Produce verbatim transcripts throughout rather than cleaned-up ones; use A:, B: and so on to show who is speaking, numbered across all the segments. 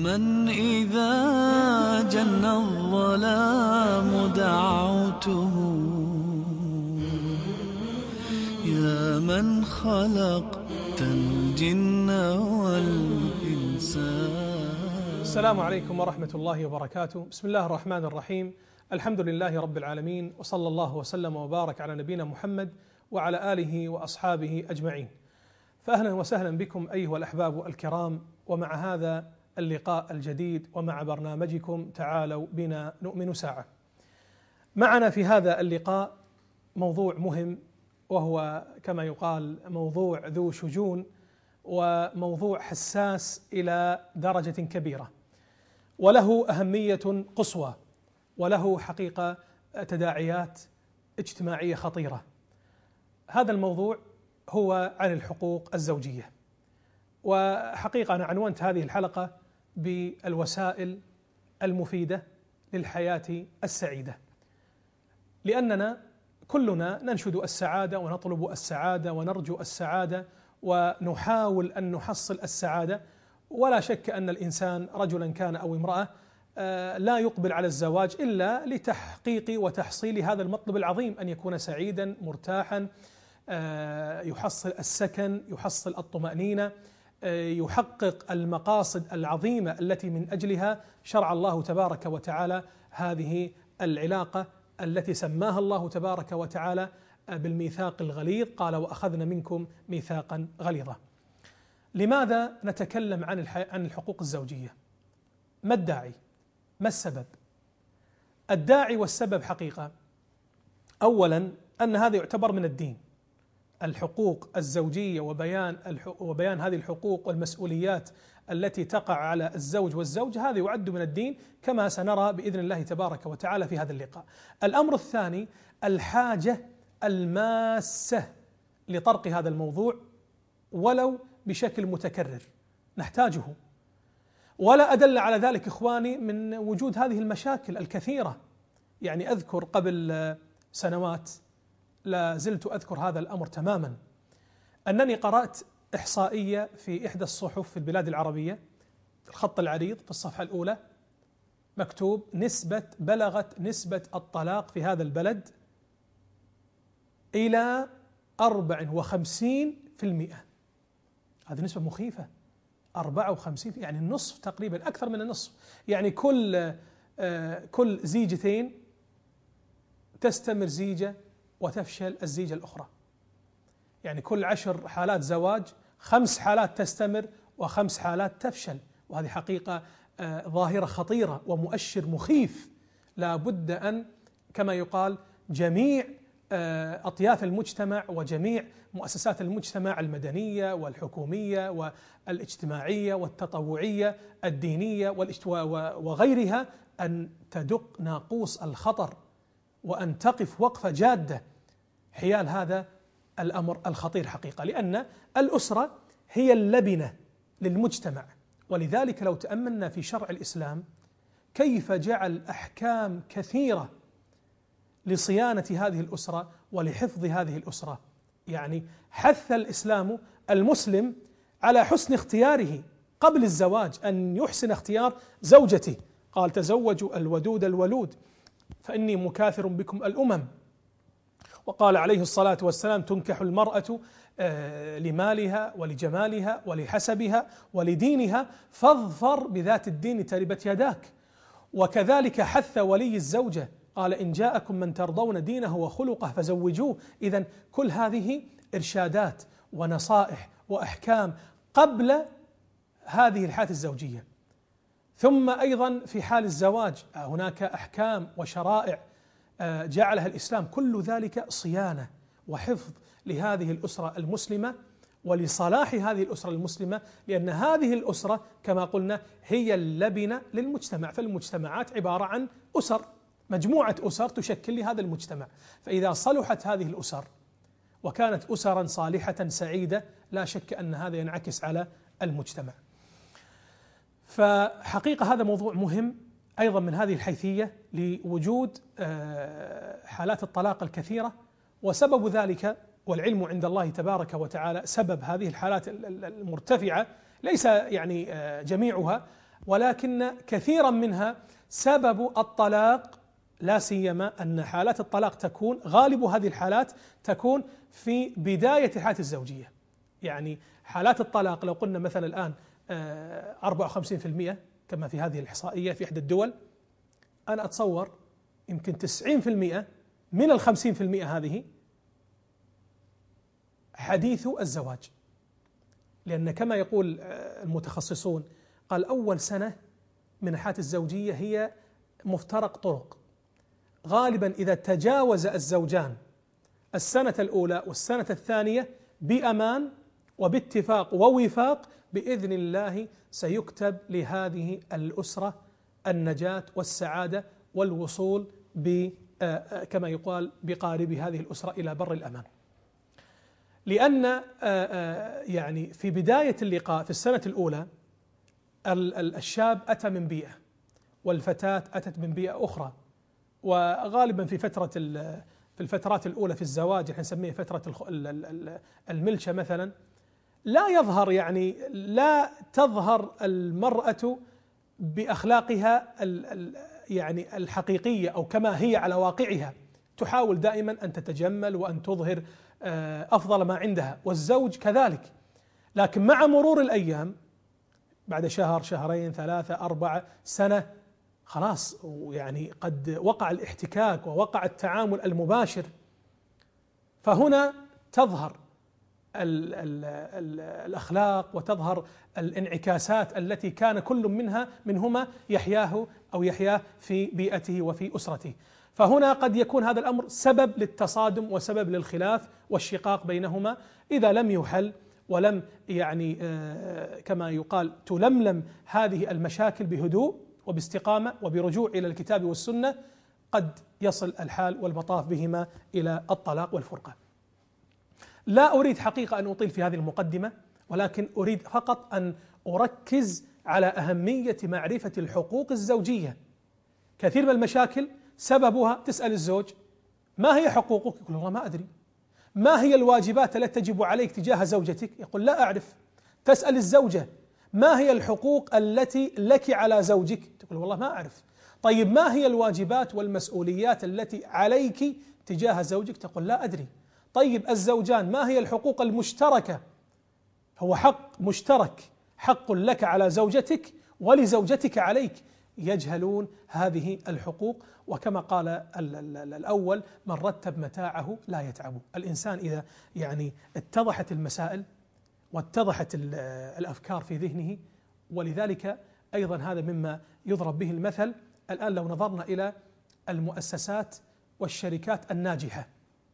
A: من إذا جن الظلام دعوته، يا من خلقت الجن والإنسان.
B: السلام عليكم ورحمة الله وبركاته. بسم الله الرحمن الرحيم. الحمد لله رب العالمين، وصلى الله وسلم وبارك على نبينا محمد وعلى آله وأصحابه أجمعين. فأهلا وسهلا بكم أيها الأحباب الكرام، ومع هذا اللقاء الجديد ومع برنامجكم تعالوا بنا نؤمن ساعة. معنا في هذا اللقاء موضوع مهم، وهو كما يقال موضوع ذو شجون، وموضوع حساس إلى درجة كبيرة، وله أهمية قصوى، وله حقيقة تداعيات اجتماعية خطيرة. هذا الموضوع هو عن الحقوق الزوجية، وحقيقة أنا عنونت هذه الحلقة بالوسائل المفيدة للحياة السعيدة، لأننا كلنا ننشد السعادة ونطلب السعادة ونرجو السعادة ونحاول أن نحصل السعادة، ولا شك أن الإنسان رجلا كان أو امرأة لا يقبل على الزواج إلا لتحقيق وتحصيل هذا المطلب العظيم، أن يكون سعيدا مرتاحا، يحصل السكن، يحصل الطمأنينة، يحقق المقاصد العظيمة التي من أجلها شرع الله تبارك وتعالى هذه العلاقة التي سماها الله تبارك وتعالى بالميثاق الغليظ، قال وأخذنا منكم ميثاقا غليظا. لماذا نتكلم عن عن الحقوق الزوجية؟ ما الداعي؟ ما السبب؟ الداعي والسبب حقيقة أولا أن هذا يعتبر من الدين، الحقوق الزوجية وبيان وبيان هذه الحقوق والمسؤوليات التي تقع على الزوج والزوج، هذا يعد من الدين كما سنرى بإذن الله تبارك وتعالى في هذا اللقاء. الأمر الثاني الحاجة الماسة لطرق هذا الموضوع ولو بشكل متكرر، نحتاجه، ولا أدل على ذلك إخواني من وجود هذه المشاكل الكثيرة. يعني أذكر قبل سنوات، لا زلت أذكر هذا الأمر تماما، أنني قرأت إحصائية في إحدى الصحف في البلاد العربية، الخط العريض في الصفحة الأولى مكتوب نسبة بلغت نسبة الطلاق في هذا البلد إلى أربعة وخمسين بالمئة. هذه نسبة مخيفة، أربعة وخمسين، يعني النصف تقريبا، أكثر من النصف. يعني كل آه كل زيجتين تستمر زيجة وتفشل الزيجة الأخرى. يعني كل عشر حالات زواج خمس حالات تستمر وخمس حالات تفشل، وهذه حقيقة آه ظاهرة خطيرة ومؤشر مخيف. لا بد أن كما يقال جميع آه أطياف المجتمع وجميع مؤسسات المجتمع المدنية والحكومية والاجتماعية والتطوعية الدينية وغيرها أن تدق ناقوس الخطر، وأن تقف وقفة جادة حيال هذا الأمر الخطير حقيقة، لأن الأسرة هي اللبنة للمجتمع. ولذلك لو تأملنا في شرع الإسلام كيف جعل أحكام كثيرة لصيانة هذه الأسرة ولحفظ هذه الأسرة. يعني حث الإسلام المسلم على حسن اختياره قبل الزواج، أن يحسن اختيار زوجته، قال تزوجوا الودود الولود فإني مكاثر بكم الأمم. وقال عليه الصلاة والسلام تنكح المرأة لمالها ولجمالها ولحسبها ولدينها فاظفر بذات الدين تربت يداك. وكذلك حث ولي الزوجة، قال إن جاءكم من ترضون دينه وخلقه فزوجوه. إذن كل هذه إرشادات ونصائح وأحكام قبل هذه الحياة الزوجية. ثم أيضا في حال الزواج هناك أحكام وشرائع جعلها الإسلام، كل ذلك صيانة وحفظ لهذه الأسرة المسلمة ولصلاح هذه الأسرة المسلمة، لأن هذه الأسرة كما قلنا هي اللبنة للمجتمع. فالمجتمعات عبارة عن أسر، مجموعة أسر تشكل لهذا المجتمع، فإذا صلحت هذه الأسر وكانت أسرا صالحة سعيدة لا شك أن هذا ينعكس على المجتمع. فحقيقة هذا موضوع مهم أيضا من هذه الحيثية، لوجود حالات الطلاق الكثيرة، وسبب ذلك والعلم عند الله تبارك وتعالى. سبب هذه الحالات المرتفعة ليس يعني جميعها ولكن كثيرا منها سبب الطلاق، لا سيما أن حالات الطلاق تكون غالب هذه الحالات تكون في بداية الحياة الزوجية. يعني حالات الطلاق لو قلنا مثلا الآن أربعة وخمسين بالمئة كما في هذه الإحصائية في إحدى الدول، أنا أتصور يمكن تسعين بالمئة من الخمسين بالمئة هذه حديث الزواج. لأن كما يقول المتخصصون قال أول سنة من الحياة الزوجية هي مفترق طرق، غالبا إذا تجاوز الزوجان السنة الأولى والسنة الثانية بأمان وباتفاق ووفاق بإذن الله سيكتب لهذه الأسرة النجاة والسعادة والوصول ب كما يقال بقارب هذه الأسرة إلى بر الأمان. لأن يعني في بداية اللقاء في السنة الأولى الشاب أتى من بيئة والفتاة أتت من بيئة أخرى، وغالبا في فترة في الفترات الأولى في الزواج احنا نسميها فترة الملشة مثلا، لا يظهر يعني لا تظهر المرأة بأخلاقها يعني الحقيقية أو كما هي على واقعها، تحاول دائما أن تتجمل وأن تظهر أفضل ما عندها، والزوج كذلك. لكن مع مرور الأيام بعد شهر شهرين ثلاثة أربعة سنة خلاص يعني قد وقع الاحتكاك ووقع التعامل المباشر، فهنا تظهر ال ال ال الأخلاق وتظهر الانعكاسات التي كان كل منها منهما يحياه أو يحياه في بيئته وفي أسرته. فهنا قد يكون هذا الأمر سبب للتصادم وسبب للخلاف والشقاق بينهما إذا لم يحل ولم يعني كما يقال تلملم هذه المشاكل بهدوء وباستقامة وبرجوع إلى الكتاب والسنة، قد يصل الحال والمطاف بهما إلى الطلاق والفرقة. لا أريد حقيقة أن أطيل في هذه المقدمة، ولكن أريد فقط أن أركز على أهمية معرفة الحقوق الزوجية. كثير من المشاكل سببها تسأل الزوج ما هي حقوقك؟ يقول والله ما أدري. ما هي الواجبات التي تجب عليك تجاه زوجتك؟ يقول لا أعرف. تسأل الزوجة ما هي الحقوق التي لك على زوجك؟ تقول والله ما أعرف. طيب ما هي الواجبات والمسؤوليات التي عليك تجاه زوجك؟ تقول لا أدري. طيب الزوجان ما هي الحقوق المشتركة؟ هو حق مشترك، حق لك على زوجتك ولزوجتك عليك. يجهلون هذه الحقوق، وكما قال الأول من رتب متاعه لا يتعب. الإنسان إذا يعني اتضحت المسائل واتضحت الأفكار في ذهنه، ولذلك أيضا هذا مما يضرب به المثل الآن لو نظرنا إلى المؤسسات والشركات الناجحة،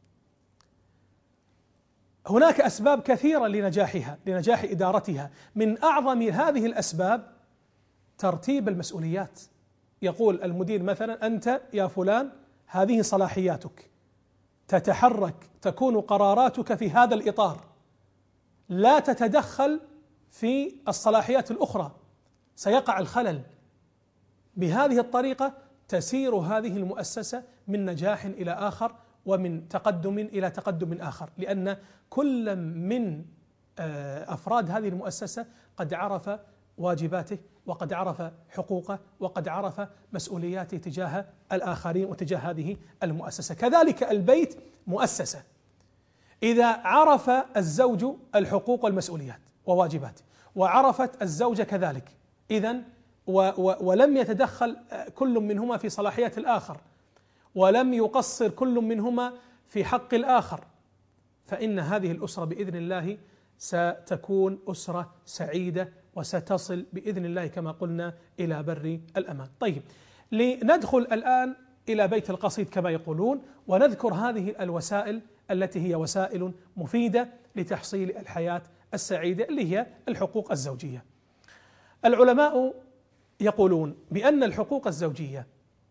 B: هناك أسباب كثيرة لنجاحها لنجاح إدارتها. من أعظم هذه الأسباب ترتيب المسؤوليات. يقول المدير مثلا أنت يا فلان هذه صلاحياتك، تتحرك تكون قراراتك في هذا الإطار، لا تتدخل في الصلاحيات الأخرى سيقع الخلل. بهذه الطريقة تسير هذه المؤسسة من نجاح إلى آخر ومن تقدم إلى تقدم آخر، لأن كل من أفراد هذه المؤسسة قد عرف واجباته وقد عرف حقوقه وقد عرف مسؤولياته تجاه الآخرين وتجاه هذه المؤسسة. كذلك البيت مؤسسة، إذا عرف الزوج الحقوق والمسؤوليات وواجباته وعرفت الزوجة كذلك، إذن ولم يتدخل كل منهما في صلاحيات الآخر ولم يقصر كل منهما في حق الآخر، فإن هذه الأسرة بإذن الله ستكون أسرة سعيدة وستصل بإذن الله كما قلنا إلى بر الأمان. طيب، لندخل الآن إلى بيت القصيد كما يقولون، ونذكر هذه الوسائل التي هي وسائل مفيدة لتحصيل الحياة السعيدة اللي هي الحقوق الزوجية. العلماء يقولون بأن الحقوق الزوجية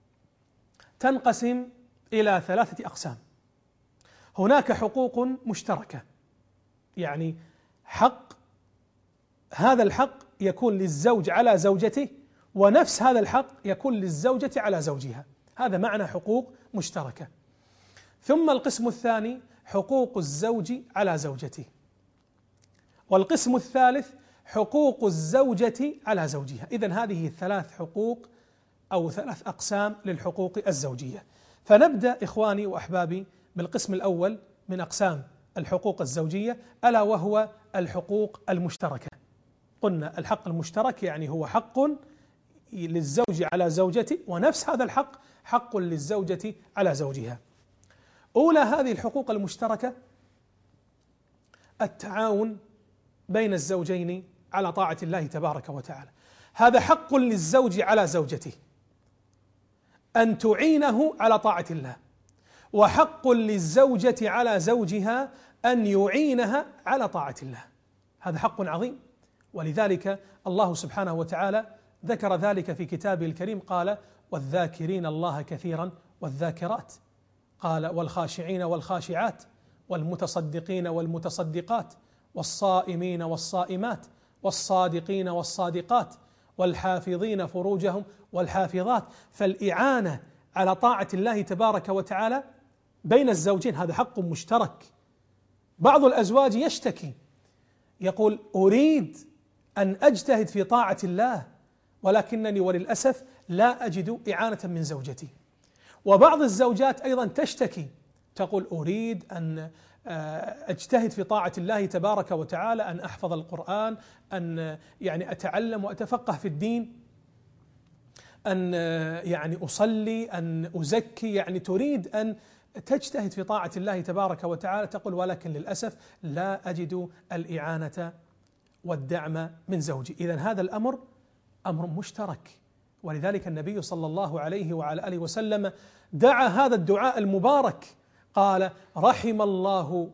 B: تنقسم إلى ثلاثة أقسام. هناك حقوق مشتركة، يعني حق، هذا الحق يكون للزوج على زوجته ونفس هذا الحق يكون للزوجة على زوجها، هذا معنى حقوق مشتركة. ثم القسم الثاني حقوق الزوج على زوجته، والقسم الثالث حقوق الزوجة على زوجها. إذن هذه ثلاث حقوق أو ثلاث أقسام للحقوق الزوجية. فنبدأ إخواني وأحبابي بالقسم الأول من أقسام الحقوق الزوجية، ألا وهو الحقوق المشتركة. قلنا الحق المشترك يعني هو حق للزوج على زوجته، ونفس هذا الحق حق للزوجة على زوجها. أولى هذه الحقوق المشتركة التعاون بين الزوجين على طاعة الله تبارك وتعالى. هذا حق للزوج على زوجته أن تعينه على طاعة الله، وحق للزوجة على زوجها أن يعينها على طاعة الله. هذا حق عظيم، ولذلك الله سبحانه وتعالى ذكر ذلك في كتابه الكريم، قال: والذاكرين الله كثيرا والذاكرات، قال: والخاشعين والخاشعات، والمتصدقين والمتصدقات، والصائمين والصائمات، والصادقين والصادقات، والحافظين فروجهم والحافظات. فالإعانة على طاعة الله تبارك وتعالى بين الزوجين هذا حق مشترك. بعض الأزواج يشتكي يقول: أريد أن أجتهد في طاعة الله ولكنني وللأسف لا أجد إعانة من زوجتي. وبعض الزوجات أيضا تشتكي تقول: أريد أن أجتهد في طاعة الله تبارك وتعالى، أن أحفظ القرآن، أن يعني أتعلم وأتفقه في الدين، أن يعني أصلي، أن أزكي، يعني تريد أن تجتهد في طاعة الله تبارك وتعالى، تقول: ولكن للأسف لا أجد الإعانة والدعم من زوجي. إذن هذا الأمر أمر مشترك، ولذلك النبي صلى الله عليه وعلى آله وسلم دعا هذا الدعاء المبارك، قال: رحم الله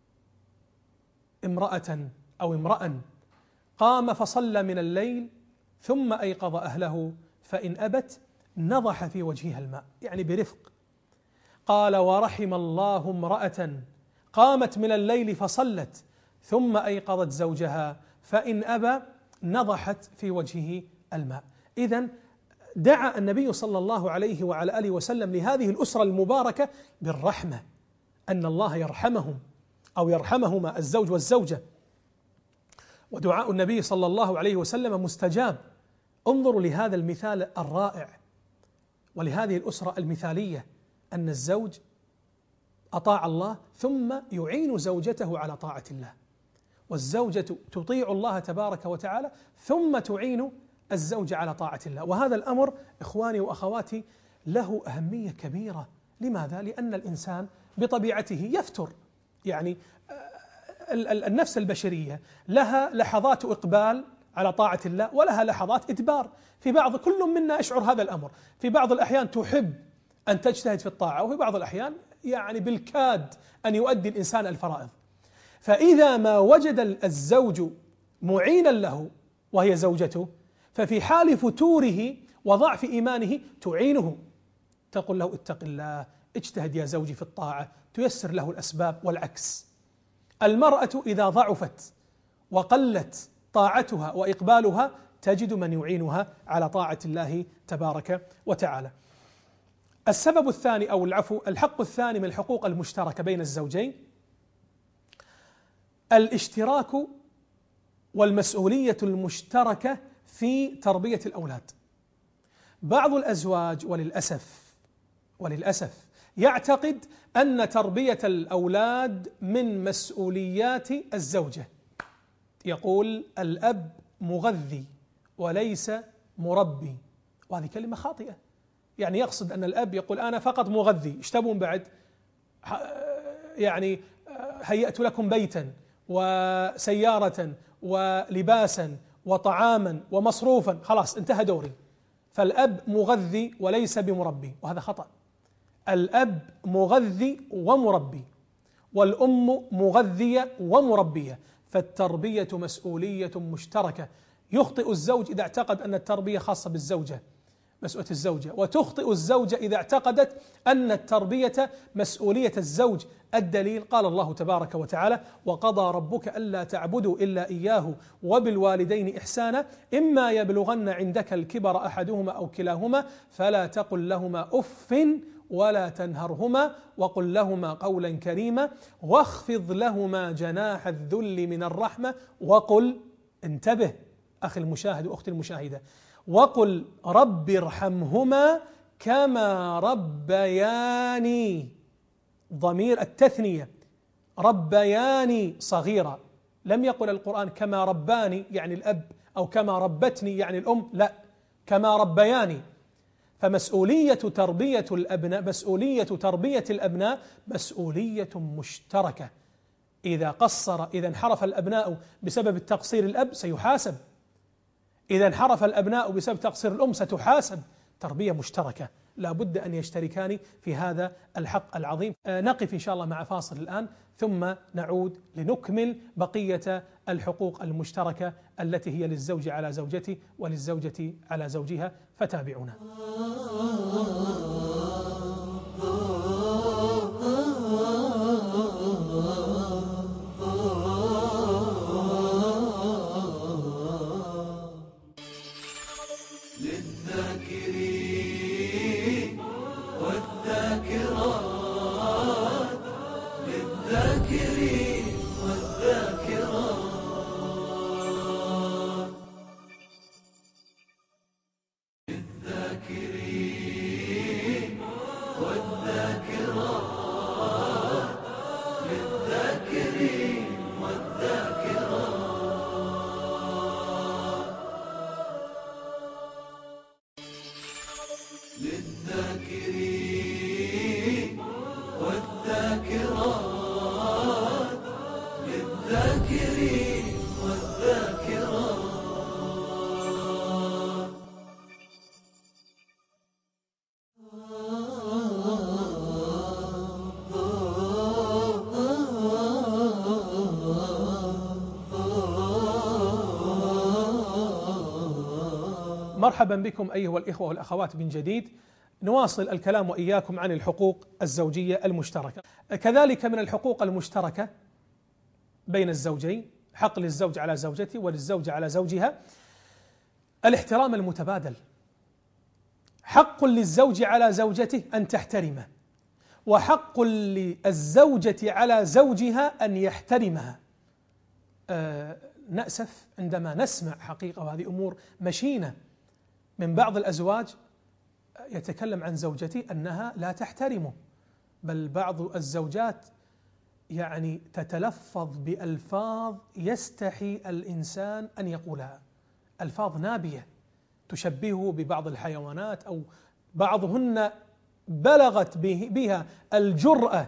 B: امرأة أو امرأ قام فصلى من الليل ثم أيقظ أهله فإن أبت نضح في وجهها الماء، يعني برفق. قال: ورحم الله امرأة قامت من الليل فصلت ثم أيقظت زوجها فإن أبى نضحت في وجهه الماء. إذن دعا النبي صلى الله عليه وعلى آله وسلم لهذه الأسرة المباركة بالرحمة، أن الله يرحمهم أو يرحمهما الزوج والزوجة. ودعاء النبي صلى الله عليه وسلم مستجاب. انظروا لهذا المثال الرائع ولهذه الأسرة المثالية، أن الزوج أطاع الله ثم يعين زوجته على طاعة الله، والزوجة تطيع الله تبارك وتعالى ثم تعين الزوج على طاعة الله. وهذا الأمر إخواني وأخواتي له أهمية كبيرة. لماذا؟ لأن الإنسان بطبيعته يفتر، يعني النفس البشرية لها لحظات إقبال على طاعة الله ولها لحظات إدبار. في بعض كل منا يشعر هذا الأمر، في بعض الأحيان تحب أن تجتهد في الطاعة، وفي بعض الأحيان يعني بالكاد أن يؤدي الإنسان الفرائض. فإذا ما وجد الزوج معينا له وهي زوجته، ففي حال فتوره وضعف إيمانه تعينه، تقول له: اتق الله، اجتهد يا زوجي في الطاعة، تيسر له الأسباب. والعكس، المرأة إذا ضعفت وقلت طاعتها وإقبالها تجد من يعينها على طاعة الله تبارك وتعالى. السبب الثاني أو العفو الحق الثاني من الحقوق المشتركة بين الزوجين الاشتراك والمسؤولية المشتركة في تربية الأولاد. بعض الأزواج وللأسف وللأسف يعتقد أن تربية الأولاد من مسؤوليات الزوجة. يقول: الأب مغذي وليس مربي، وهذه كلمة خاطئة. يعني يقصد أن الأب يقول: أنا فقط مغذي، ايش تبون بعد؟ يعني هيأت لكم بيتا وسيارة ولباسا وطعاما ومصروفا، خلاص انتهى دوري. فالأب مغذي وليس بمربي، وهذا خطأ. الأب مغذي ومربي، والأم مغذية ومربية، فالتربية مسؤولية مشتركة. يخطئ الزوج إذا اعتقد أن التربية خاصة بالزوجة، مسؤولية الزوجة، وتخطئ الزوجة إذا اعتقدت أن التربية مسؤولية الزوج. الدليل قال الله تبارك وتعالى: وقضى ربك ألا تعبدوا إلا إياه وبالوالدين إحسانا إما يبلغن عندك الكبر أحدهما أو كلاهما فلا تقل لهما أف ولا تنهرهما وقل لهما قولا كريما واخفض لهما جناح الذل من الرحمة وقل انتبه أخي المشاهد وأختي المشاهدة، وقل رب ارحمهما كما ربياني، ضمير التثنية، ربياني صغيرا. لم يقل القرآن كما رباني يعني الأب أو كما ربتني يعني الأم، لا، كما ربياني. فمسؤولية تربية الأبناء مسؤولية تربية الأبناء مسؤولية مشتركة. إذا قصر إذا انحرف الأبناء بسبب التقصير الأب سيحاسب، إذا انحرف الأبناء بسبب تقصير الأم ستحاسب. تربية مشتركة، لا بد أن يشتركان في هذا الحق العظيم. نقف إن شاء الله مع فاصل الآن، ثم نعود لنكمل بقية الحقوق المشتركة التي هي للزوج على زوجته وللزوجة على زوجها، فتابعونا.
A: للذاكرين والذاكرات، للذاكرين والذاكرات، للذاكرين والذاكرات، للذاكرين والذاكرات. للذاكرين والذاكرات، للذاكرين والذاكرات.
B: مرحبا بكم أيها الإخوة والأخوات من جديد، نواصل الكلام وإياكم عن الحقوق الزوجية المشتركة. كذلك من الحقوق المشتركة بين الزوجين، حق للزوج على زوجته وللزوجة على زوجها، الاحترام المتبادل. حق للزوج على زوجته أن تحترمه، وحق للزوجة على زوجها أن يحترمها. أه نأسف عندما نسمع حقيقة، وهذه أمور مشينة، من بعض الأزواج يتكلم عن زوجته أنها لا تحترمه، بل بعض الزوجات يعني تتلفظ بألفاظ يستحي الإنسان أن يقولها، ألفاظ نابية تشبهه ببعض الحيوانات، أو بعضهن بلغت بها الجرأة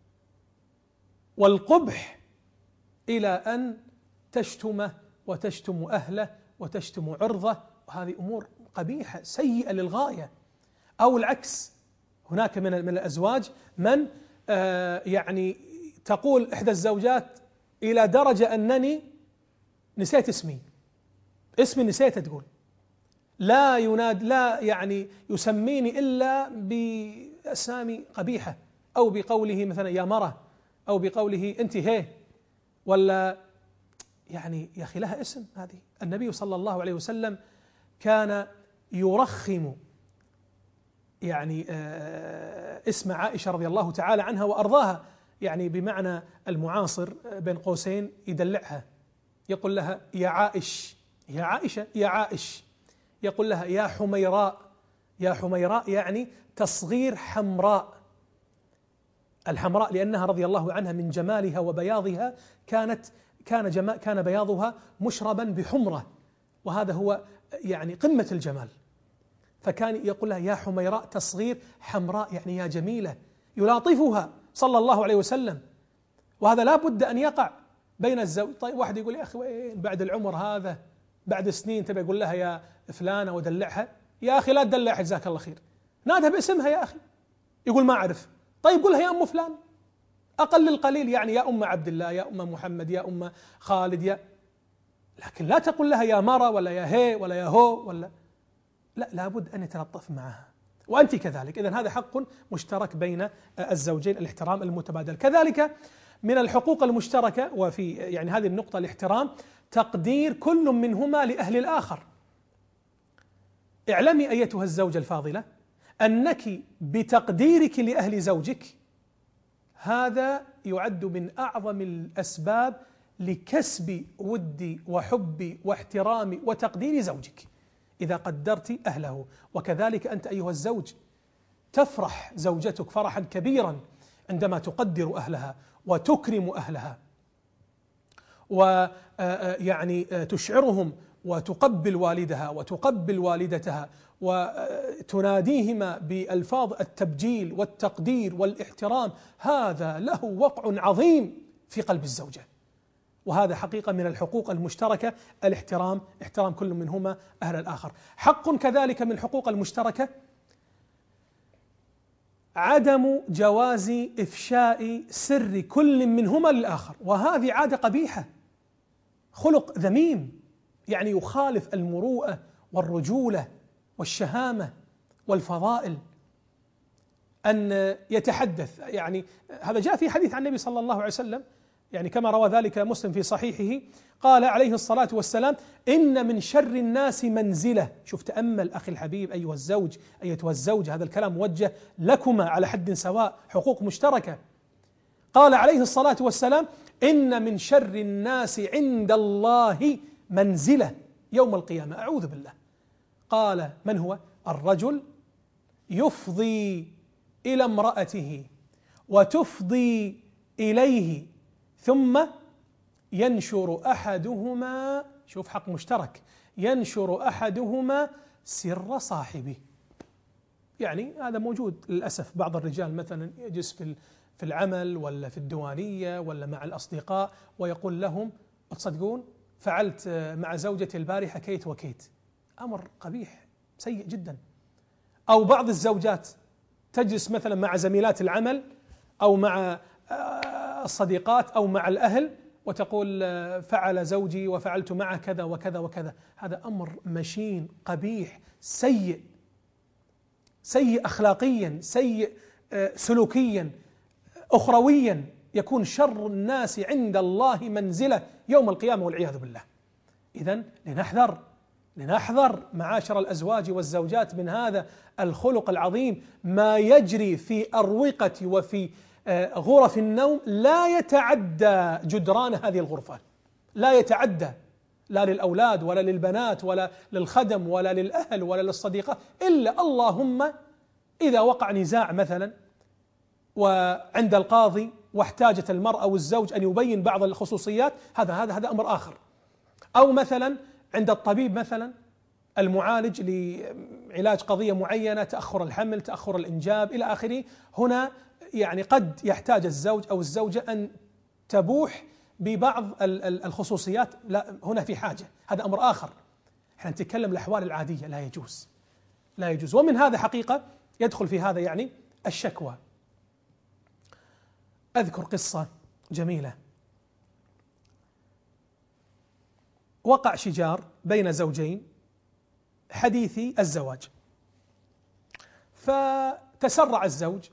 B: والقبح إلى أن تشتمه وتشتم أهله وتشتم عرضه، وهذه أمور قبيحة سيئة للغاية. أو العكس، هناك من من الأزواج من آه يعني تقول إحدى الزوجات إلى درجة أنني نسيت اسمي اسمي نسيته، تقول لا يناد لا يعني يسميني إلا بأسامي قبيحة، أو بقوله مثلا يا مرة، أو بقوله أنت هي، ولا يعني يا أخي لها اسم هذه. النبي صلى الله عليه وسلم كان يرخم يعني اسم عائشة رضي الله تعالى عنها وأرضاها، يعني بمعنى المعاصر بين قوسين يدلعها، يقول لها يا عائش، يا عائشة، يا عائش. يقول لها يا حميراء، يا حميراء يعني تصغير حمراء، الحمراء لأنها رضي الله عنها من جمالها وبياضها كانت كان جمال كان بياضها مشربا بحمرة، وهذا هو يعني قمة الجمال. فكان يقول لها يا حميراء تصغير حمراء، يعني يا جميلة، يلاطفها صلى الله عليه وسلم. وهذا لا بد أن يقع بين الزوج. طيب واحد يقول يا أخي وين بعد العمر هذا، بعد سنين تبي يقول لها يا فلانة ودلعها؟ يا أخي لا تدلعها، جزاك الله خير، نادها باسمها يا أخي. يقول ما أعرف، طيب قولها يا أم فلان، أقل القليل يعني يا أم عبد الله، يا أم محمد، يا أم خالد، يا لكن لا تقول لها يا مرة ولا يا هي ولا يا هو ولا لا، لابد أن يتلطف معها، وأنت كذلك. إذن هذا حق مشترك بين الزوجين، الاحترام المتبادل. كذلك من الحقوق المشتركة، وفي يعني هذه النقطة الاحترام، تقدير كل منهما لأهل الآخر. اعلمي أيتها الزوجة الفاضلة أنك بتقديرك لأهل زوجك هذا يعد من أعظم الأسباب لكسب ودي وحبي واحترامي وتقدير زوجك إذا قدرت أهله. وكذلك أنت أيها الزوج تفرح زوجتك فرحا كبيرا عندما تقدر أهلها وتكرم أهلها، ويعني تشعرهم وتقبل والدها وتقبل والدتها وتناديهما بألفاظ التبجيل والتقدير والاحترام. هذا له وقع عظيم في قلب الزوجة، وهذا حقيقة من الحقوق المشتركة الاحترام، احترام كل منهما أهل الآخر. حق كذلك من الحقوق المشتركة عدم جواز إفشاء سر كل منهما للآخر، وهذه عادة قبيحة، خلق ذميم، يعني يخالف المروءة والرجولة والشهامة والفضائل أن يتحدث. يعني هذا جاء في حديث عن النبي صلى الله عليه وسلم، يعني كما روى ذلك مسلم في صحيحه، قال عليه الصلاة والسلام: إن من شر الناس منزلة. شوف، تأمل أخي الحبيب أيها الزوج أيتها الزوجة، هذا الكلام موجه لكما على حد سواء، حقوق مشتركة. قال عليه الصلاة والسلام: إن من شر الناس عند الله منزلة يوم القيامة. أعوذ بالله. قال: من هو؟ الرجل يفضي إلى امرأته وتفضي إليه ثم ينشر أحدهما، شوف حق مشترك، ينشر أحدهما سر صاحبه. يعني هذا موجود للأسف، بعض الرجال مثلا يجلس في في العمل ولا في الديوانية ولا مع الأصدقاء ويقول لهم: تصدقون فعلت مع زوجتي البارحة كيت وكيت. أمر قبيح سيء جدا. أو بعض الزوجات تجلس مثلا مع زميلات العمل أو مع الصديقات أو مع الأهل وتقول: فعل زوجي وفعلت معه كذا وكذا وكذا. هذا أمر مشين قبيح سيء، سيء أخلاقيا، سيء سلوكيا، أخرويا، يكون شر الناس عند الله منزلة يوم القيامة والعياذ بالله. إذن لنحذر لنحذر معاشر الأزواج والزوجات من هذا الخلق العظيم. ما يجري في أروقة وفي غرف النوم لا يتعدى جدران هذه الغرفات، لا يتعدى لا للأولاد ولا للبنات ولا للخدم ولا للأهل ولا للصديقات، إلا اللهم إذا وقع نزاع مثلا وعند القاضي واحتاجت المرأة والزوج أن يبين بعض الخصوصيات، هذا هذا هذا أمر آخر. أو مثلا عند الطبيب مثلا المعالج لعلاج قضية معينة، تأخر الحمل، تأخر الإنجاب إلى آخره، هنا يعني قد يحتاج الزوج أو الزوجة أن تبوح ببعض الخصوصيات، لا هنا في حاجة، هذا أمر آخر. احنا نتكلم الأحوال العادية، لا يجوز لا يجوز. ومن هذا حقيقة يدخل في هذا يعني الشكوى. أذكر قصة جميلة. وقع شجار بين زوجين حديثي الزواج، فتسرع الزوج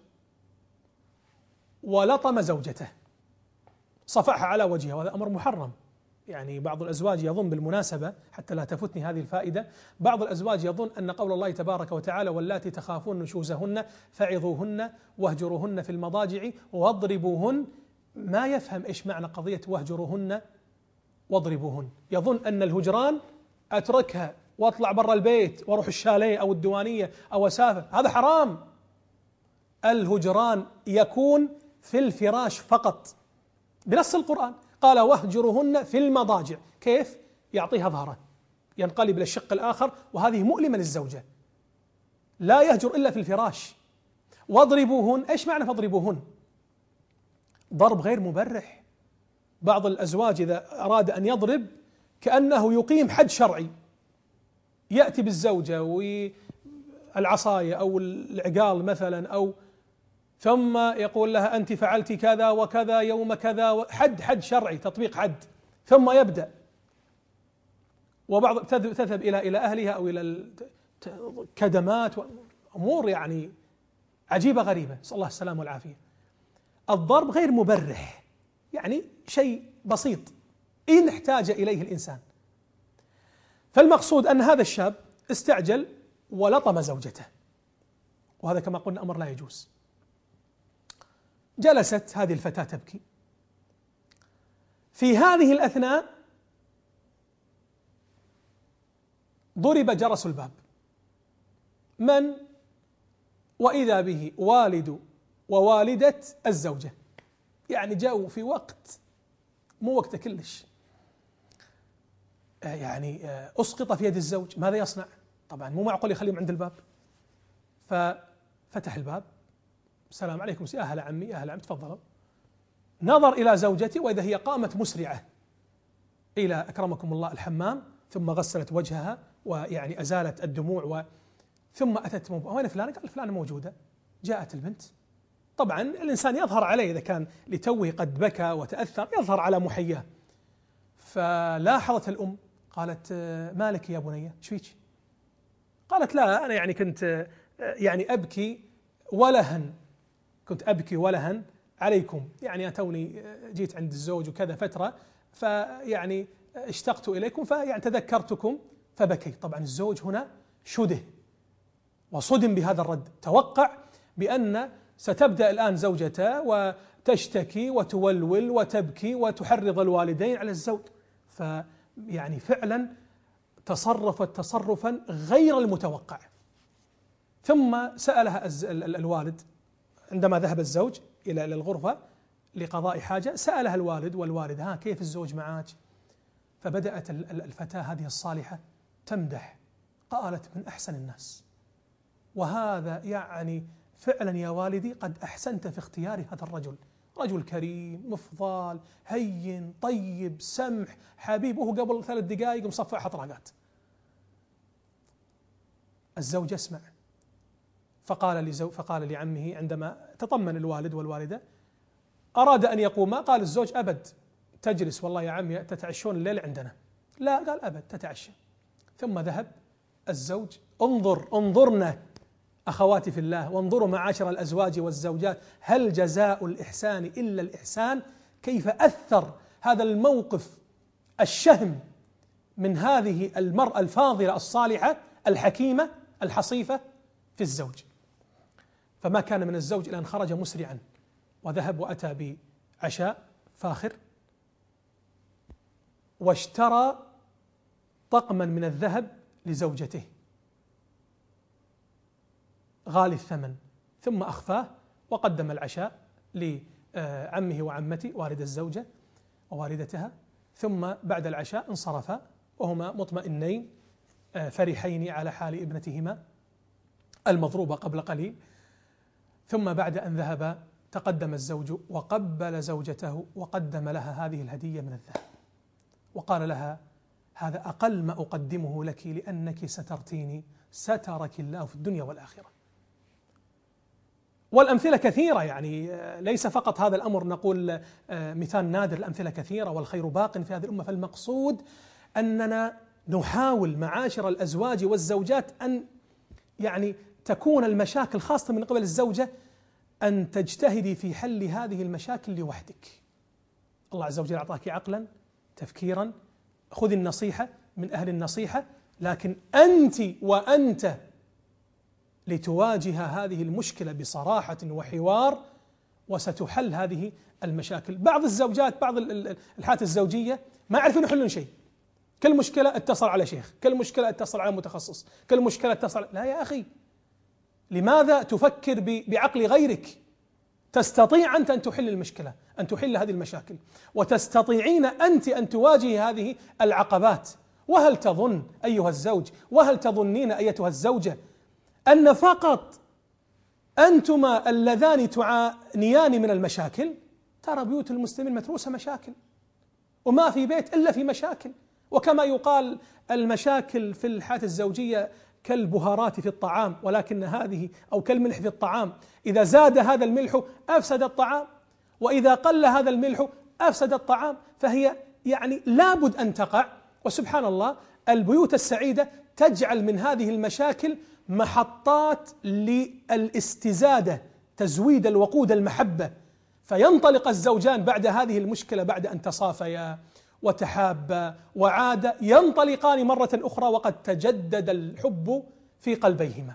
B: ولطم زوجته، صفعها على وجهها، وهذا أمر محرم. يعني بعض الأزواج يظن بالمناسبة، حتى لا تفوتني هذه الفائدة، بعض الأزواج يظن أن قول الله تبارك وتعالى: واللاتي تخافون نشوزهن فعظوهن واهجروهن في المضاجع واضربوهن، ما يفهم إيش معنى قضية واهجروهن واضربوهن. يظن أن الهجران أتركها وأطلع برا البيت وأروح الشاليه أو الديوانية أو أسافر، هذا حرام. الهجران يكون في الفراش فقط بنص القرآن، قال: واهجرهن في المضاجع. كيف؟ يعطيها ظهره، ينقلب إلى الشق الآخر، وهذه مؤلمة للزوجة. لا يهجر إلا في الفراش. واضربوهن، إيش معنى فاضربوهن؟ ضرب غير مبرح. بعض الأزواج إذا أراد أن يضرب كأنه يقيم حد شرعي، يأتي بالزوجة والعصاية أو العقال مثلا، أو ثم يقول لها: أنت فعلت كذا وكذا يوم كذا، حد حد شرعي، تطبيق حد، ثم يبدأ. وبعض تذهب إلى إلى أهلها أو إلى الكدمات، أمور يعني عجيبة غريبة، نسأل الله السلامة والعافية. الضرب غير مبرح، يعني شيء بسيط إن احتاج إليه الإنسان. فالمقصود أن هذا الشاب استعجل ولطم زوجته، وهذا كما قلنا أمر لا يجوز. جلست هذه الفتاة تبكي، في هذه الأثناء ضرب جرس الباب. من؟ وإذا به والد ووالدة الزوجة، يعني جاءوا في وقت مو وقته كلش، يعني أسقط في يد الزوج، ماذا يصنع؟ طبعا مو معقول يخليهم عند الباب. ففتح الباب، السلام عليكم، يا أهلا عمي، يا أهلا عمي، تفضلوا. نظر إلى زوجتي وإذا هي قامت مسرعة إلى أكرمكم الله الحمام، ثم غسلت وجهها ويعني أزالت الدموع، و ثم أتت مب... وين فلانة؟ قال فلانة موجودة. جاءت البنت، طبعا الإنسان يظهر عليه إذا كان لتوه قد بكى وتأثر يظهر على محياه. فلاحظت الأم قالت مالك يا بنية، ايش فيك؟ قالت لا أنا يعني كنت يعني أبكي ولها، كنت أبكي ولها عليكم، يعني أتوني جيت عند الزوج وكذا فترة، فيعني اشتقت إليكم فيعني تذكرتكم فبكيت. طبعا الزوج هنا شده وصدم بهذا الرد، توقع بأن ستبدأ الآن زوجته وتشتكي وتولول وتبكي وتحرض الوالدين على الزوج، فيعني فعلا تصرفت تصرفا غير المتوقع. ثم سألها الوالد عندما ذهب الزوج إلى الغرفة لقضاء حاجة، سألها الوالد والوالد ها كيف الزوج معك؟ فبدأت الفتاة هذه الصالحة تمدح، قالت من أحسن الناس، وهذا يعني فعلا يا والدي قد أحسنت في اختيار هذا الرجل، رجل كريم مفضال هين طيب سمح حبيب، وهو قبل ثلاث دقائق مصفح حطراقات. الزوج يسمع، فقال لزو فقال لعمه عندما تطمن الوالد والوالدة، أراد أن يقوم، قال الزوج أبد، تجلس والله يا عمي تتعشون الليل عندنا. لا، قال أبد تتعشى. ثم ذهب الزوج. انظر انظرنا أخواتي في الله، وانظروا معاشر الأزواج والزوجات، هل جزاء الإحسان إلا الإحسان؟ كيف أثر هذا الموقف الشهم من هذه المرأة الفاضلة الصالحة الحكيمة الحصيفة في الزوج. فما كان من الزوج إلا أن خرج مسرعا وذهب وأتى بعشاء فاخر، واشترى طقما من الذهب لزوجته غالي الثمن، ثم أخفاه وقدم العشاء لعمه وعمته والد الزوجة ووالدتها. ثم بعد العشاء انصرفا وهما مطمئنين فرحين على حال ابنتهما المضروبة قبل قليل. ثم بعد أن ذهب تقدم الزوج وقبل زوجته وقدم لها هذه الهدية من الذهب، وقال لها هذا أقل ما أقدمه لك لأنك سترتيني سترك الله في الدنيا والآخرة. والأمثلة كثيرة، يعني ليس فقط هذا الأمر نقول مثال نادر، الأمثلة كثيرة والخير باق في هذه الأمة. فالمقصود أننا نحاول معاشر الأزواج والزوجات أن يعني تكون المشاكل خاصة من قبل الزوجة أن تجتهدي في حل هذه المشاكل لوحدك. الله عز وجل أعطاك عقلا تفكيرا، خذ النصيحة من أهل النصيحة، لكن أنت وأنت لتواجه هذه المشكلة بصراحة وحوار، وستحل هذه المشاكل. بعض الزوجات بعض الحالات الزوجية ما يعرفون يحلون شيء، كل مشكلة اتصل على شيخ، كل مشكلة اتصل على متخصص، كل مشكلة اتصل. لا يا أخي، لماذا تفكر بعقل غيرك؟ تستطيع أنت أن تحل المشكلة، أن تحل هذه المشاكل، وتستطيعين أنت أن تواجه هذه العقبات. وهل تظن أيها الزوج، وهل تظنين أيتها الزوجة أن فقط أنتما اللذان تعانيان من المشاكل؟ ترى بيوت المسلمين متروسة مشاكل، وما في بيت إلا في مشاكل. وكما يقال المشاكل في الحياة الزوجية كالبهارات في الطعام، ولكن هذه أو كالملح في الطعام، إذا زاد هذا الملح أفسد الطعام، وإذا قل هذا الملح أفسد الطعام. فهي يعني لابد أن تقع. وسبحان الله، البيوت السعيدة تجعل من هذه المشاكل محطات للاستزادة، تزويد الوقود المحبة، فينطلق الزوجان بعد هذه المشكلة بعد أن تصافيا وتحابا وعادا، ينطلقان مرة أخرى وقد تجدد الحب في قلبيهما.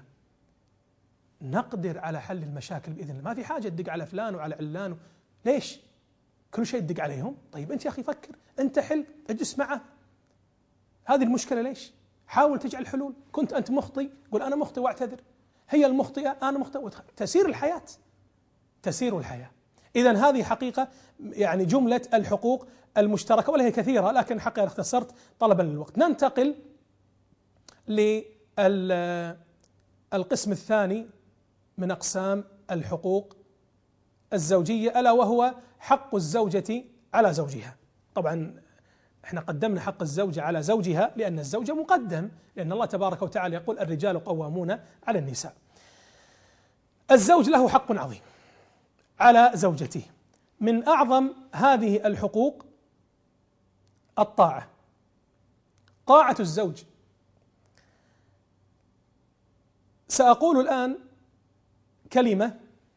B: نقدر على حل المشاكل بإذن الله، ما في حاجة تدق على فلان وعلى علان. ليش؟ كل شيء تدق عليهم. طيب أنت يا أخي فكر، أنت حل، اجلس معه، هذه المشكلة ليش؟ حاول تجعل حلول. كنت أنت مخطئ قل أنا مخطئ واعتذر، هي المخطئة أنا مخطئ، تسير الحياة، تسير الحياة. إذن هذه حقيقة يعني جملة الحقوق المشتركة، ولا هي كثيرة لكن حقيقة اختصرت طلبا للوقت. ننتقل للقسم الثاني من أقسام الحقوق الزوجية، ألا وهو حق الزوجة على زوجها. طبعا احنا قدمنا حق الزوجة على زوجها لأن الزوجة مقدم، لأن الله تبارك وتعالى يقول الرجال قوامون على النساء. الزوج له حق عظيم على زوجته، من أعظم هذه الحقوق الطاعة، طاعة الزوج. سأقول الآن كلمة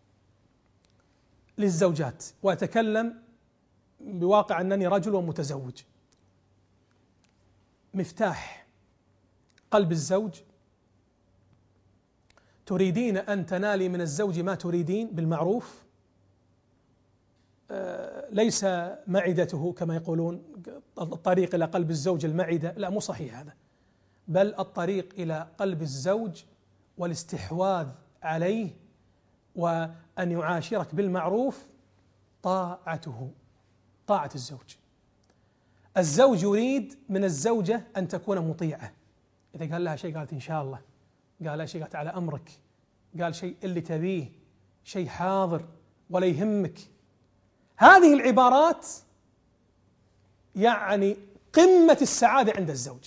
B: للزوجات وأتكلم بواقع أنني رجل ومتزوج. مفتاح قلب الزوج، تريدين أن تنالي من الزوج ما تريدين بالمعروف، ليس معدته كما يقولون الطريق إلى قلب الزوج المعدة، لا مو صحيح هذا، بل الطريق إلى قلب الزوج والاستحواذ عليه وأن يعاشرك بالمعروف طاعته، طاعة الزوج. الزوج يريد من الزوجة أن تكون مطيعة، إذا قال لها شيء قالت إن شاء الله، قال لها شيء قالت على أمرك، قال شيء اللي تبيه، شيء حاضر ولا يهمك. هذه العبارات يعني قمة السعادة عند الزوج.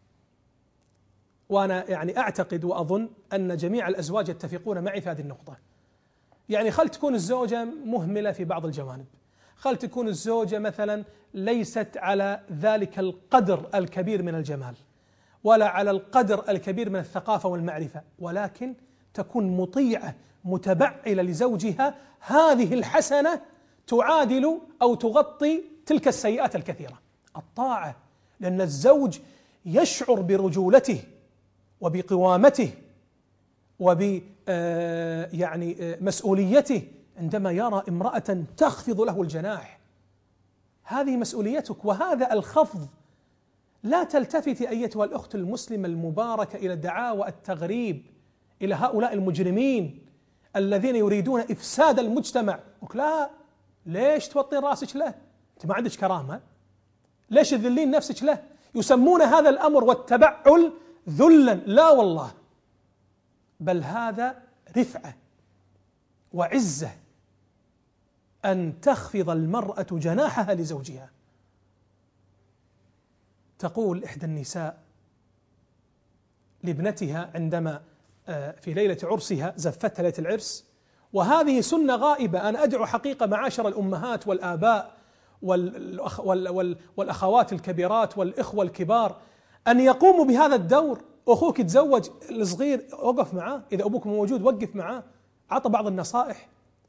B: وأنا يعني أعتقد وأظن أن جميع الأزواج يتفقون معي في هذه النقطة. يعني خل تكون الزوجة مهملة في بعض الجوانب، خل تكون الزوجة مثلا ليست على ذلك القدر الكبير من الجمال ولا على القدر الكبير من الثقافة والمعرفة، ولكن تكون مطيعة متبعلة لزوجها، هذه الحسنة تعادل أو تغطي تلك السيئات الكثيرة. الطاعة، لأن الزوج يشعر برجولته وبقوامته وب يعني مسؤوليته عندما يرى امرأة تخفض له الجناح. هذه مسؤوليتك، وهذا الخفض لا تلتفتي أيتها الأخت المسلمة المباركة إلى دعاوى التغريب، إلى هؤلاء المجرمين الذين يريدون إفساد المجتمع. لا، ليش توطين راسك له؟ أنت ما عندك كرامة؟ ليش تذلين نفسك له؟ يسمون هذا الأمر والتبعل ذلا، لا والله، بل هذا رفعة وعزة أن تخفض المرأة جناحها لزوجها. تقول إحدى النساء لابنتها عندما في ليلة عرسها زفتها ليلة العرس، وهذه سنة غائبة، أنا أدعو حقيقة معاشر الأمهات والآباء والأخ والأخوات الكبيرات والإخوة الكبار أن يقوموا بهذا الدور. أخوك تزوج الصغير وقف معاه، إذا أبوك موجود وقف معاه، عطى بعض النصائح.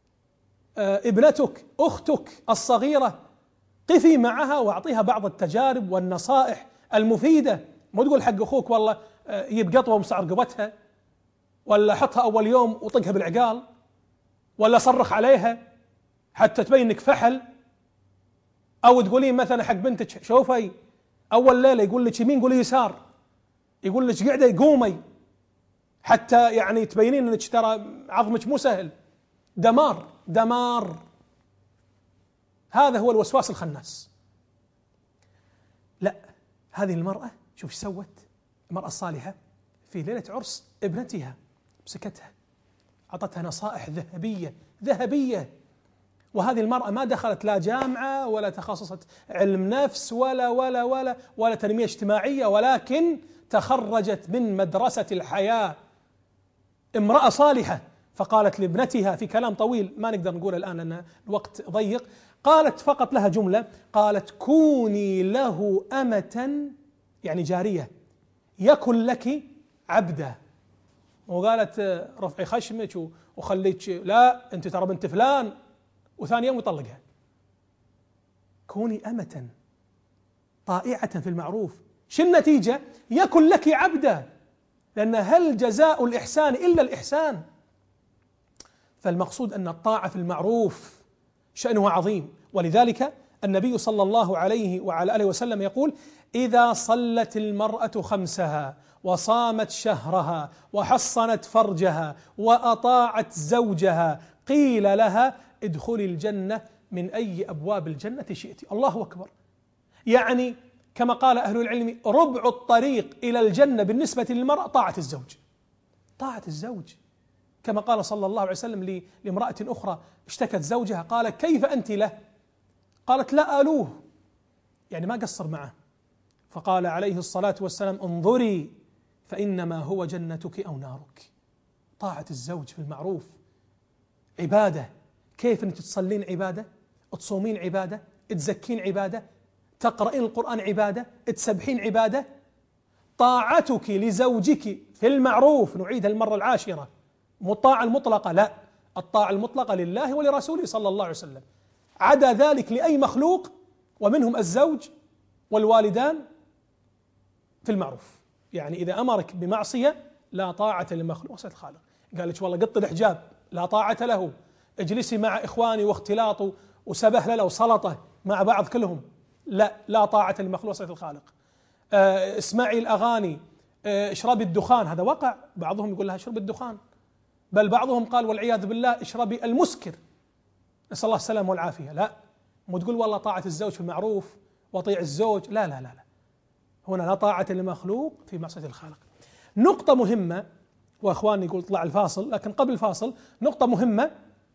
B: ابنتك أختك الصغيرة قفي معها وأعطيها بعض التجارب والنصائح المفيدة. ما تقول حق أخوك والله يجيب قطوة ومسع رقبتها، ولا حطها أول يوم وطقها بالعقال، ولا صرخ عليها حتى تبين إنك فحل. أو تقولين مثلا حق بنتك شوفي أول ليلة يقول لك يمين قولي يسار، يقول لك قعدة قومي، حتى يعني تبينين إنك ترى عظمك مو سهل. دمار دمار، هذا هو الوسواس الخناس. لا، هذه المرأة شوف ايش سوت، المرأة الصالحة في ليلة عرس ابنتها مسكتها، أعطتها نصائح ذهبية ذهبية. وهذه المرأة ما دخلت لا جامعة ولا تخصصت علم نفس ولا ولا ولا ولا تنمية اجتماعية، ولكن تخرجت من مدرسة الحياة، امرأة صالحة. فقالت لابنتها في كلام طويل ما نقدر نقول الآن لأن الوقت ضيق، قالت فقط لها جملة، قالت كوني له أمة يعني جارية يكن لك عبدا. وقالت رفعي خشمك وخليك، لا أنت ترى بنت فلان، وثاني يوم يطلقها. كوني أمة طائعة في المعروف، شو النتيجة؟ يكن لك عبدا، لأن هل جزاء الإحسان إلا الإحسان؟ فالمقصود أن الطاعة في المعروف شأنها عظيم. ولذلك النبي صلى الله عليه وعلى آله وسلم يقول: إذا صلت المرأة خمسها وصامت شهرها وحصنت فرجها وأطاعت زوجها قيل لها ادخلي الجنة من أي أبواب الجنة شئت. الله أكبر. يعني كما قال أهل العلم ربع الطريق إلى الجنة بالنسبة للمرأة طاعة الزوج، طاعة الزوج. كما قال صلى الله عليه وسلم لامرأة أخرى اشتكت زوجها، قال: كيف أنت له؟ قالت: لا آلوه، يعني ما قصر معه. فقال عليه الصلاة والسلام: انظري فإنما هو جنتك أو نارك. طاعة الزوج في المعروف عبادة. كيف أنت تصلين عبادة، تصومين عبادة، تزكين عبادة، تقرأين القرآن عبادة، تسبحين عبادة. طاعتك لزوجك في المعروف، نعيدها المرة العاشرة، مو الطاعة المطلقة، لا، الطاعة المطلقة لله ولرسوله صلى الله عليه وسلم. عدا ذلك لأي مخلوق ومنهم الزوج والوالدان في المعروف. يعني إذا أمرك بمعصية لا طاعة لمخلوق وصية الخالق. قال لك والله قط الحجاب، لا طاعة له. اجلسي مع إخواني واختلاط وسبهللة وسلطة مع بعض كلهم، لا، لا طاعة لمخلوق وصية الخالق. آه اسمعي الأغاني، آه اشربي الدخان، هذا وقع، بعضهم يقول لها اشربي الدخان، بل بعضهم قال والعياذ بالله اشربي المسكر، نسأل الله السلامة والعافية. لا، مو تقول والله طاعة الزوج في المعروف وطيع الزوج، لا لا لا لا، هنا لا طاعة لمخلوق في معصية الخالق. نقطة مهمة، وأخواني يقول طلع الفاصل، لكن قبل الفاصل نقطة مهمة،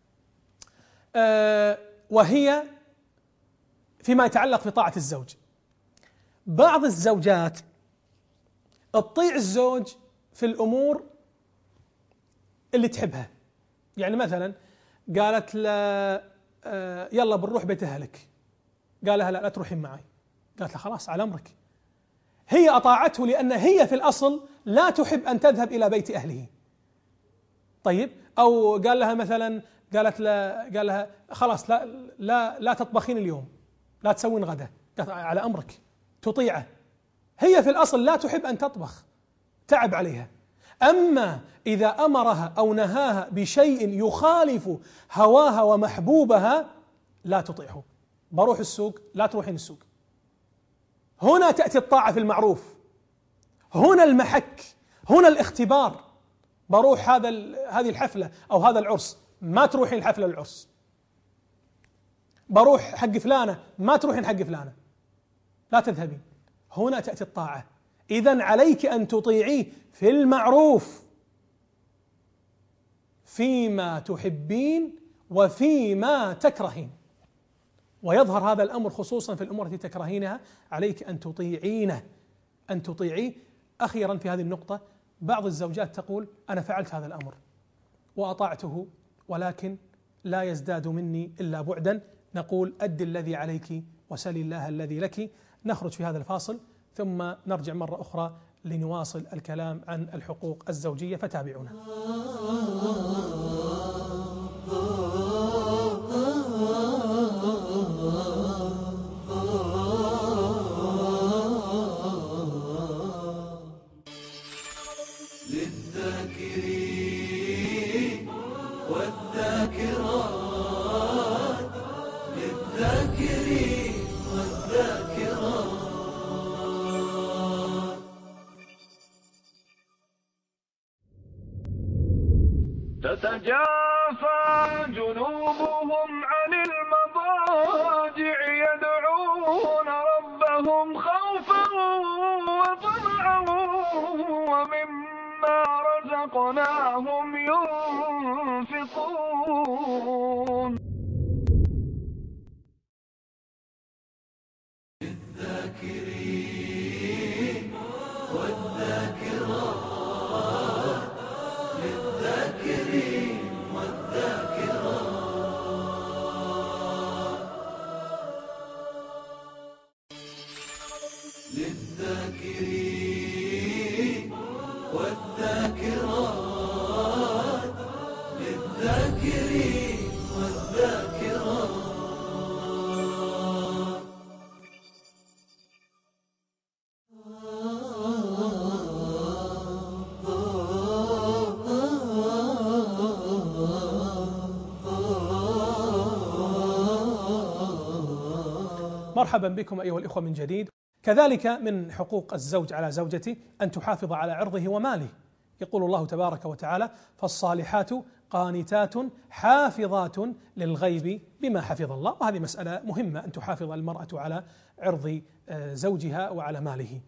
B: آه وهي فيما يتعلق في طاعة الزوج. بعض الزوجات تطيع الزوج في الأمور اللي تحبها. يعني مثلا قالت له آه يلا بنروح بيت أهلك، قال لها لا لا تروحين معي، قالت له خلاص على أمرك. هي أطاعته لأن هي في الأصل لا تحب أن تذهب إلى بيت أهله. طيب، أو قال لها مثلا، قالت له قال لها خلاص لا لا لا تطبخين اليوم، لا تسوين غدا، قالت على أمرك، تطيعه. هي في الأصل لا تحب أن تطبخ، تعب عليها. أما إذا أمرها أو نهاها بشيء يخالف هواها ومحبوبها لا تطيعه. بروح السوق، لا تروحين السوق. هنا تأتي الطاعة في المعروف، هنا المحك، هنا الاختبار. بروح هذا هذه الحفلة أو هذا العرس، ما تروحين الحفلة العرس. بروح حق فلانة، ما تروحين حق فلانة، لا تذهبين. هنا تأتي الطاعة. إذن عليك أن تطيعيه في المعروف فيما تحبين وفيما تكرهين. ويظهر هذا الأمر خصوصا في الأمور التي تكرهينها، عليك أن تطيعينه، أن تطيعيه. أخيرا في هذه النقطة، بعض الزوجات تقول أنا فعلت هذا الأمر وأطعته ولكن لا يزداد مني إلا بعدا. نقول أد الذي عليك وسل الله الذي لك. نخرج في هذا الفاصل ثم نرجع مرة أخرى لنواصل الكلام عن الحقوق الزوجية، فتابعونا.
A: للذاكرين والذاكرات، للذاكرين والذاكرات.
C: تتجافى جنوبهم عن المضاجع يدعون ربهم خوفا وطمعا ومما رزقناهم ينفقون.
A: للذاكرين والذاكرات، للذاكرين والذاكرات، للذاكرين والذاكرات، للذاكرين والذاكرات.
B: مرحبا بكم أيها الإخوة من جديد. كذلك من حقوق الزوج على زوجته أن تحافظ على عرضه وماله. يقول الله تبارك وتعالى: فالصالحات قانتات حافظات للغيب بما حفظ الله. وهذه مسألة مهمة، أن تحافظ المرأة على عرض زوجها وعلى ماله.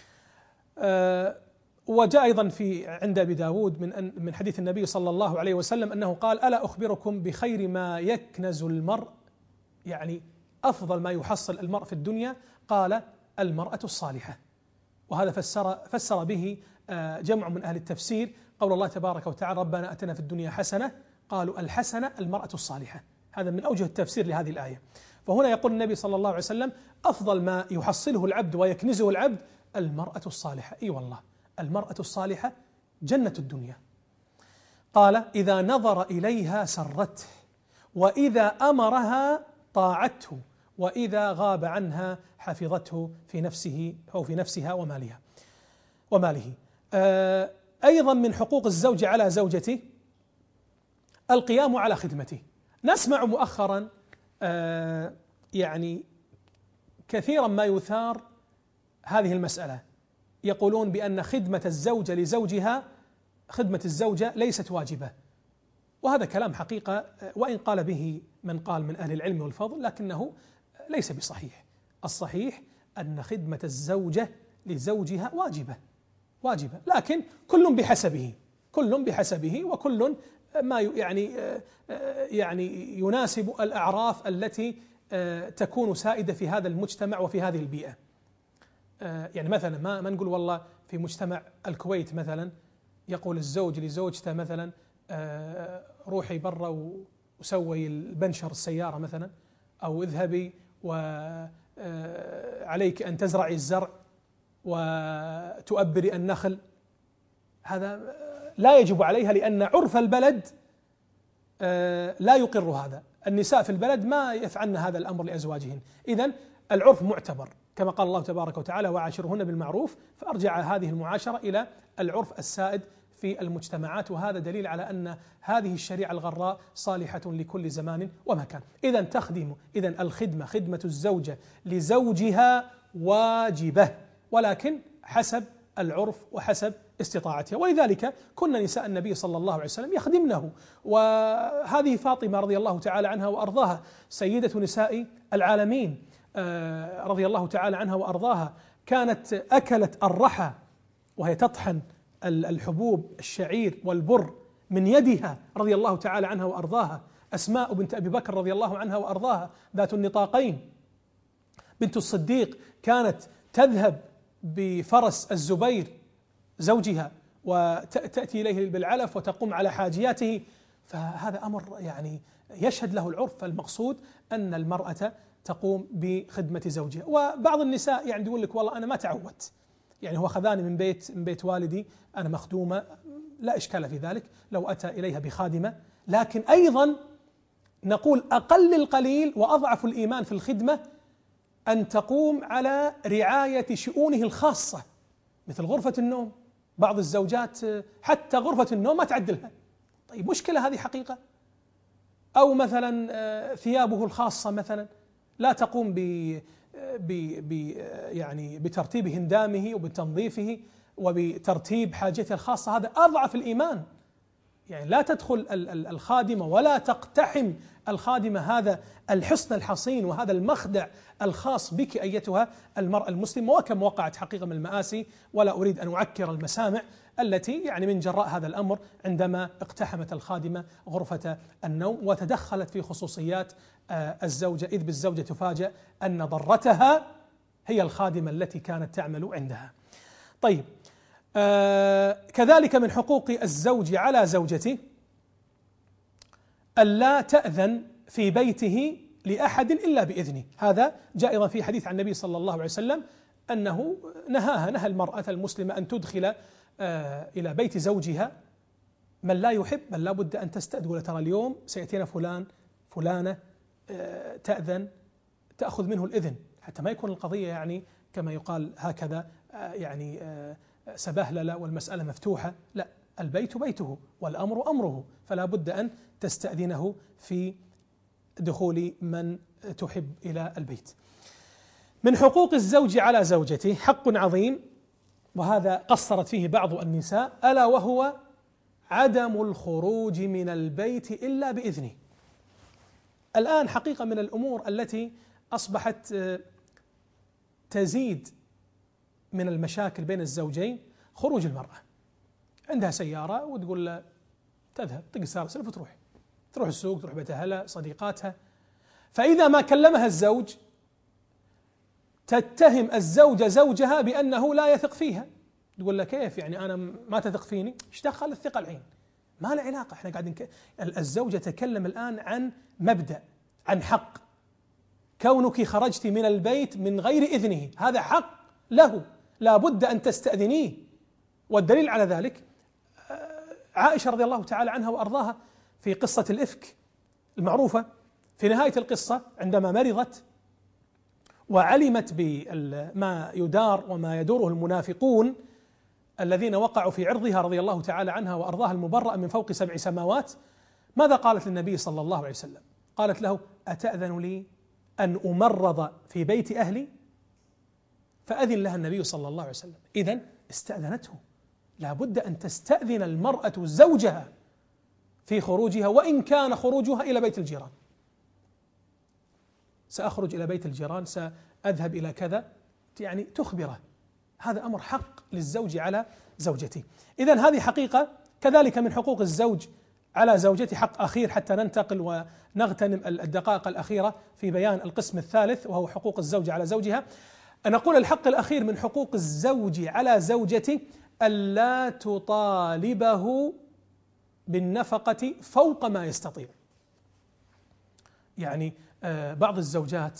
B: وجاء أيضا في عند أبي داود من من حديث النبي صلى الله عليه وسلم أنه قال: ألا أخبركم بخير ما يكنز المرء، يعني أفضل ما يحصل المرء في الدنيا؟ قال: المرأة الصالحة. وهذا فسر فسر به جمع من أهل التفسير قول الله تبارك وتعالى: ربنا أتنا في الدنيا حسنة. قالوا الحسنة المرأة الصالحة. هذا من أوجه التفسير لهذه الآية. فهنا يقول النبي صلى الله عليه وسلم: أفضل ما يحصله العبد ويكنزه العبد المرأة الصالحة. إي والله، المرأة الصالحة جنة الدنيا. قال: إذا نظر إليها سرته، وإذا أمرها طاعته، وإذا غاب عنها حفظته في نفسه أو في نفسها ومالها وماله. آه أيضا من حقوق الزوج على زوجته القيام على خدمته. نسمع مؤخرا آه يعني كثيرا ما يثار هذه المسألة، يقولون بأن خدمة الزوجة لزوجها خدمة الزوجة ليست واجبة. وهذا كلام حقيقة، وإن قال به من قال من أهل العلم والفضل، لكنه ليس بصحيح. الصحيح أن خدمة الزوجة لزوجها واجبة واجبة، لكن كل بحسبه كل بحسبه وكل ما يعني يعني يناسب الأعراف التي تكون سائدة في هذا المجتمع وفي هذه البيئة. يعني مثلا ما ما نقول والله في مجتمع الكويت مثلا يقول الزوج لزوجته مثلا: روحي برا وسوي البنشر السيارة مثلا، أو اذهبي وعليك أن تزرعي الزرع وتؤبري النخل. هذا لا يجب عليها، لأن عرف البلد لا يقر هذا. النساء في البلد ما يفعلن هذا الأمر لأزواجهن. إذن العرف معتبر، كما قال الله تبارك وتعالى: وعاشرهن بالمعروف. فأرجع هذه المعاشرة إلى العرف السائد في المجتمعات، وهذا دليل على أن هذه الشريعة الغراء صالحة لكل زمان ومكان. إذن تخدم إذن الخدمة خدمة الزوجة لزوجها واجبة، ولكن حسب العرف وحسب استطاعتها. ولذلك كنا نساء النبي صلى الله عليه وسلم يخدمنه. وهذه فاطمة رضي الله تعالى عنها وأرضاها سيدة نساء العالمين رضي الله تعالى عنها وأرضاها، كانت أكلت الرحى وهي تطحن الحبوب الشعير والبر من يدها رضي الله تعالى عنها وأرضاها. أسماء بنت أبي بكر رضي الله عنها وأرضاها ذات النطاقين بنت الصديق كانت تذهب بفرس الزبير زوجها وتأتي إليه بالعلف وتقوم على حاجياته. فهذا أمر يعني يشهد له العرف. فالمقصود أن المرأة تقوم بخدمة زوجها. وبعض النساء يعني يقول لك: والله أنا ما تعودت، يعني هو خذاني من بيت من بيت والدي، أنا مخدومة، لا إشكال في ذلك لو أتى إليها بخادمة. لكن أيضا نقول أقل القليل وأضعف الإيمان في الخدمة أن تقوم على رعاية شؤونه الخاصة، مثل غرفة النوم. بعض الزوجات حتى غرفة النوم ما تعدلها. طيب مشكلة هذه حقيقة. أو مثلا ثيابه الخاصة مثلا لا تقوم ب ب يعني بترتيب هندامه وبتنظيفه وبترتيب حاجته الخاصة. هذا أضعف الإيمان. يعني لا تدخل الخادمة ولا تقتحم الخادمة هذا الحصن الحصين وهذا المخدع الخاص بك أيتها المرأة المسلمة. وكم وقعت حقيقة من المآسي، ولا أريد أن أعكر المسامع، التي يعني من جراء هذا الأمر عندما اقتحمت الخادمة غرفة النوم وتدخلت في خصوصيات الزوجة، إذ بالزوجة تفاجأ أن ضرتها هي الخادمة التي كانت تعمل عندها. طيب آه كذلك من حقوق الزوج على زوجته ألا تأذن في بيته لأحد إلا بإذنه. هذا جاء أيضا في حديث عن النبي صلى الله عليه وسلم أنه نهاها نهى المرأة المسلمة أن تدخل آه إلى بيت زوجها من لا يحب، بل لا بد أن تستأذن. ترى اليوم سيأتينا فلان فلانة آه تأذن، تأخذ منه الإذن حتى ما يكون القضية يعني كما يقال هكذا آه يعني آه سبهللة والمسألة مفتوحة. لا، البيت بيته والأمر أمره، فلا بد أن تستأذنه في دخول من تحب إلى البيت. من حقوق الزوج على زوجته حق عظيم، وهذا قصرت فيه بعض النساء، ألا وهو عدم الخروج من البيت إلا بإذنه. الآن حقيقة من الأمور التي أصبحت تزيد من المشاكل بين الزوجين خروج المرأة. عندها سيارة وتقول له تذهب تقي سيارة سلف وتروح تروح السوق، تروح بيت أهلها صديقاتها، فإذا ما كلمها الزوج تتهم الزوجة زوجها بأنه لا يثق فيها. تقول له كيف يعني أنا ما تثق فيني؟ ايش دخل الثقة الحين؟ ما له علاقة، احنا قاعدين ك... الزوجة تكلم الآن عن مبدأ، عن حق. كونك خرجت من البيت من غير إذنه هذا حق له، لا بد أن تستأذنيه. والدليل على ذلك عائشة رضي الله تعالى عنها وأرضاها في قصة الإفك المعروفة، في نهاية القصة عندما مرضت وعلمت بما يدار وما يدوره المنافقون الذين وقعوا في عرضها رضي الله تعالى عنها وأرضاها المبرأة من فوق سبع سماوات، ماذا قالت للنبي صلى الله عليه وسلم؟ قالت له أتأذن لي أن أمرض في بيت أهلي؟ فأذن لها النبي صلى الله عليه وسلم. إذن استأذنته. لا بد أن تستأذن المرأة زوجها في خروجها، وإن كان خروجها إلى بيت الجيران. سأخرج إلى بيت الجيران، سأذهب إلى كذا، يعني تخبره. هذا أمر حق للزوج على زوجته. إذن هذه حقيقة. كذلك من حقوق الزوج على زوجته حق أخير حتى ننتقل ونغتنم الدقائق الأخيرة في بيان القسم الثالث وهو حقوق الزوج على زوجها. نقول الحق الأخير من حقوق الزوج على زوجته ألا تطالبه بالنفقة فوق ما يستطيع. يعني بعض الزوجات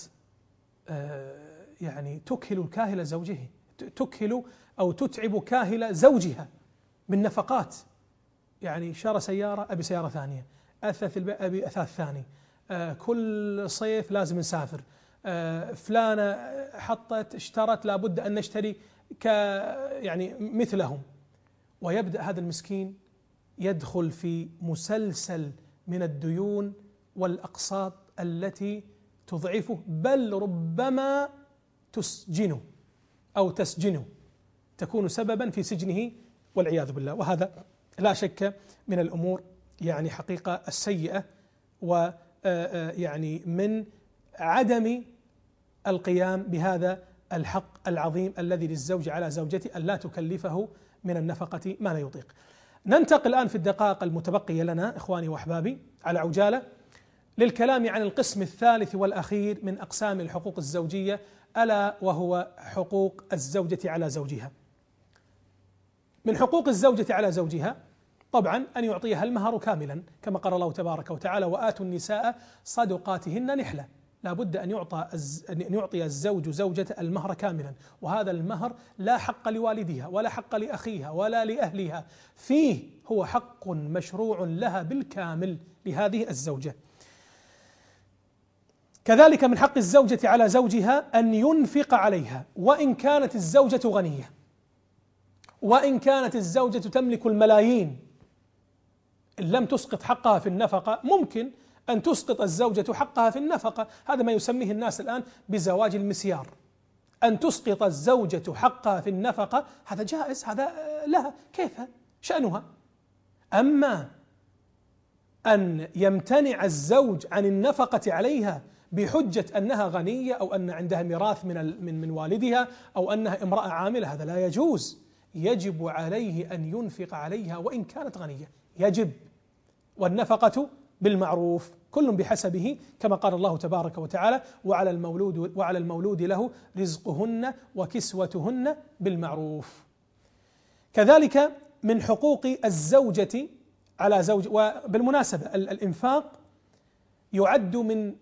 B: يعني تكهل كاهل زوجه، تكهل أو تتعب كاهل زوجها بالنفقات. يعني شرى سيارة أبي سيارة ثانية، أثث البيت أبي أثاث ثاني، كل صيف لازم نسافر، فلانة حطت اشترت لابد أن نشتري ك يعني مثلهم. ويبدأ هذا المسكين يدخل في مسلسل من الديون والأقساط التي تضعفه، بل ربما تسجنه أو تسجنه، تكون سببا في سجنه والعياذ بالله. وهذا لا شك من الأمور يعني حقيقة السيئة، ويعني من عدم القيام بهذا الحق العظيم الذي للزوج على زوجته أن لا تكلفه من النفقة ما لا يطيق. ننتقل الآن في الدقائق المتبقية لنا إخواني وأحبابي على عجالة للكلام عن القسم الثالث والأخير من أقسام الحقوق الزوجية، ألا وهو حقوق الزوجة على زوجها. من حقوق الزوجة على زوجها طبعا أن يعطيها المهر كاملا، كما قال الله تبارك وتعالى وآتوا النساء صدقاتهن نحلة. لا بد أن يعطى أن يعطي الزوج زوجته المهر كاملا، وهذا المهر لا حق لوالدها ولا حق لأخيها ولا لأهلها فيه، هو حق مشروع لها بالكامل لهذه الزوجة. كذلك من حق الزوجة على زوجها أن ينفق عليها، وإن كانت الزوجة غنية، وإن كانت الزوجة تملك الملايين، إن لم تسقط حقها في النفقة ممكن أن تسقط الزوجة حقها في النفقة. هذا ما يسميه الناس الآن بزواج المسيار، أن تسقط الزوجة حقها في النفقة، هذا جائز، هذا لها كيف شأنها. أما أن يمتنع الزوج عن النفقة عليها بحجة أنها غنية أو أن عندها ميراث من من من والدها أو أنها امرأة عاملة، هذا لا يجوز. يجب عليه أن ينفق عليها وإن كانت غنية، يجب. والنفقة بالمعروف كل بحسبه، كما قال الله تبارك وتعالى وعلى المولود وعلى المولود له رزقهن وكسوتهن بالمعروف. كذلك من حقوق الزوجة على زوج، وبالمناسبة الإنفاق يعد من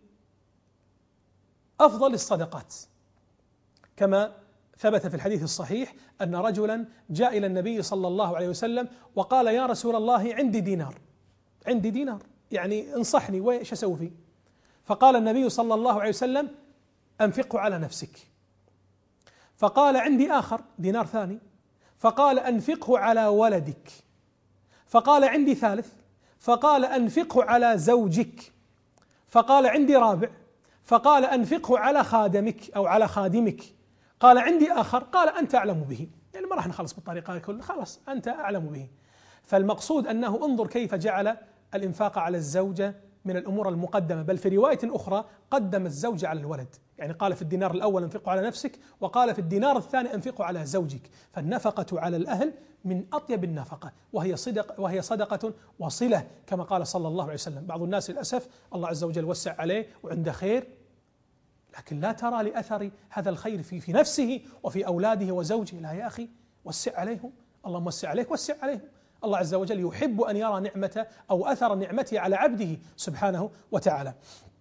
B: أفضل الصدقات، كما ثبت في الحديث الصحيح أن رجلا جاء إلى النبي صلى الله عليه وسلم وقال يا رسول الله عندي دينار، عندي دينار يعني انصحني وإيش أسوي فيه؟ فقال النبي صلى الله عليه وسلم أنفقه على نفسك. فقال عندي آخر دينار ثاني، فقال أنفقه على ولدك. فقال عندي ثالث، فقال أنفقه على زوجك. فقال عندي رابع، فقال أنفقه على خادمك أو على خادمك. قال عندي آخر، قال أنت أعلم به، يعني ما راح نخلص بالطريقة كلها، خلاص أنت أعلم به. فالمقصود أنه انظر كيف جعل الإنفاق على الزوجة من الأمور المقدمة، بل في رواية أخرى قدم الزوجة على الولد، يعني قال في الدينار الأول انفقه على نفسك، وقال في الدينار الثاني انفقه على زوجك. فالنفقة على الأهل من أطيب النفقة، وهي صدق وهي صدقة وصلة كما قال صلى الله عليه وسلم. بعض الناس للأسف الله عز وجل وسع عليه وعنده خير، لكن لا ترى لأثر هذا الخير في في نفسه وفي أولاده وزوجه. لا يا أخي، وسع عليهم، اللهم وسع عليك وسع عليهم. الله عز وجل يحب أن يرى نعمته أو أثر نعمته على عبده سبحانه وتعالى.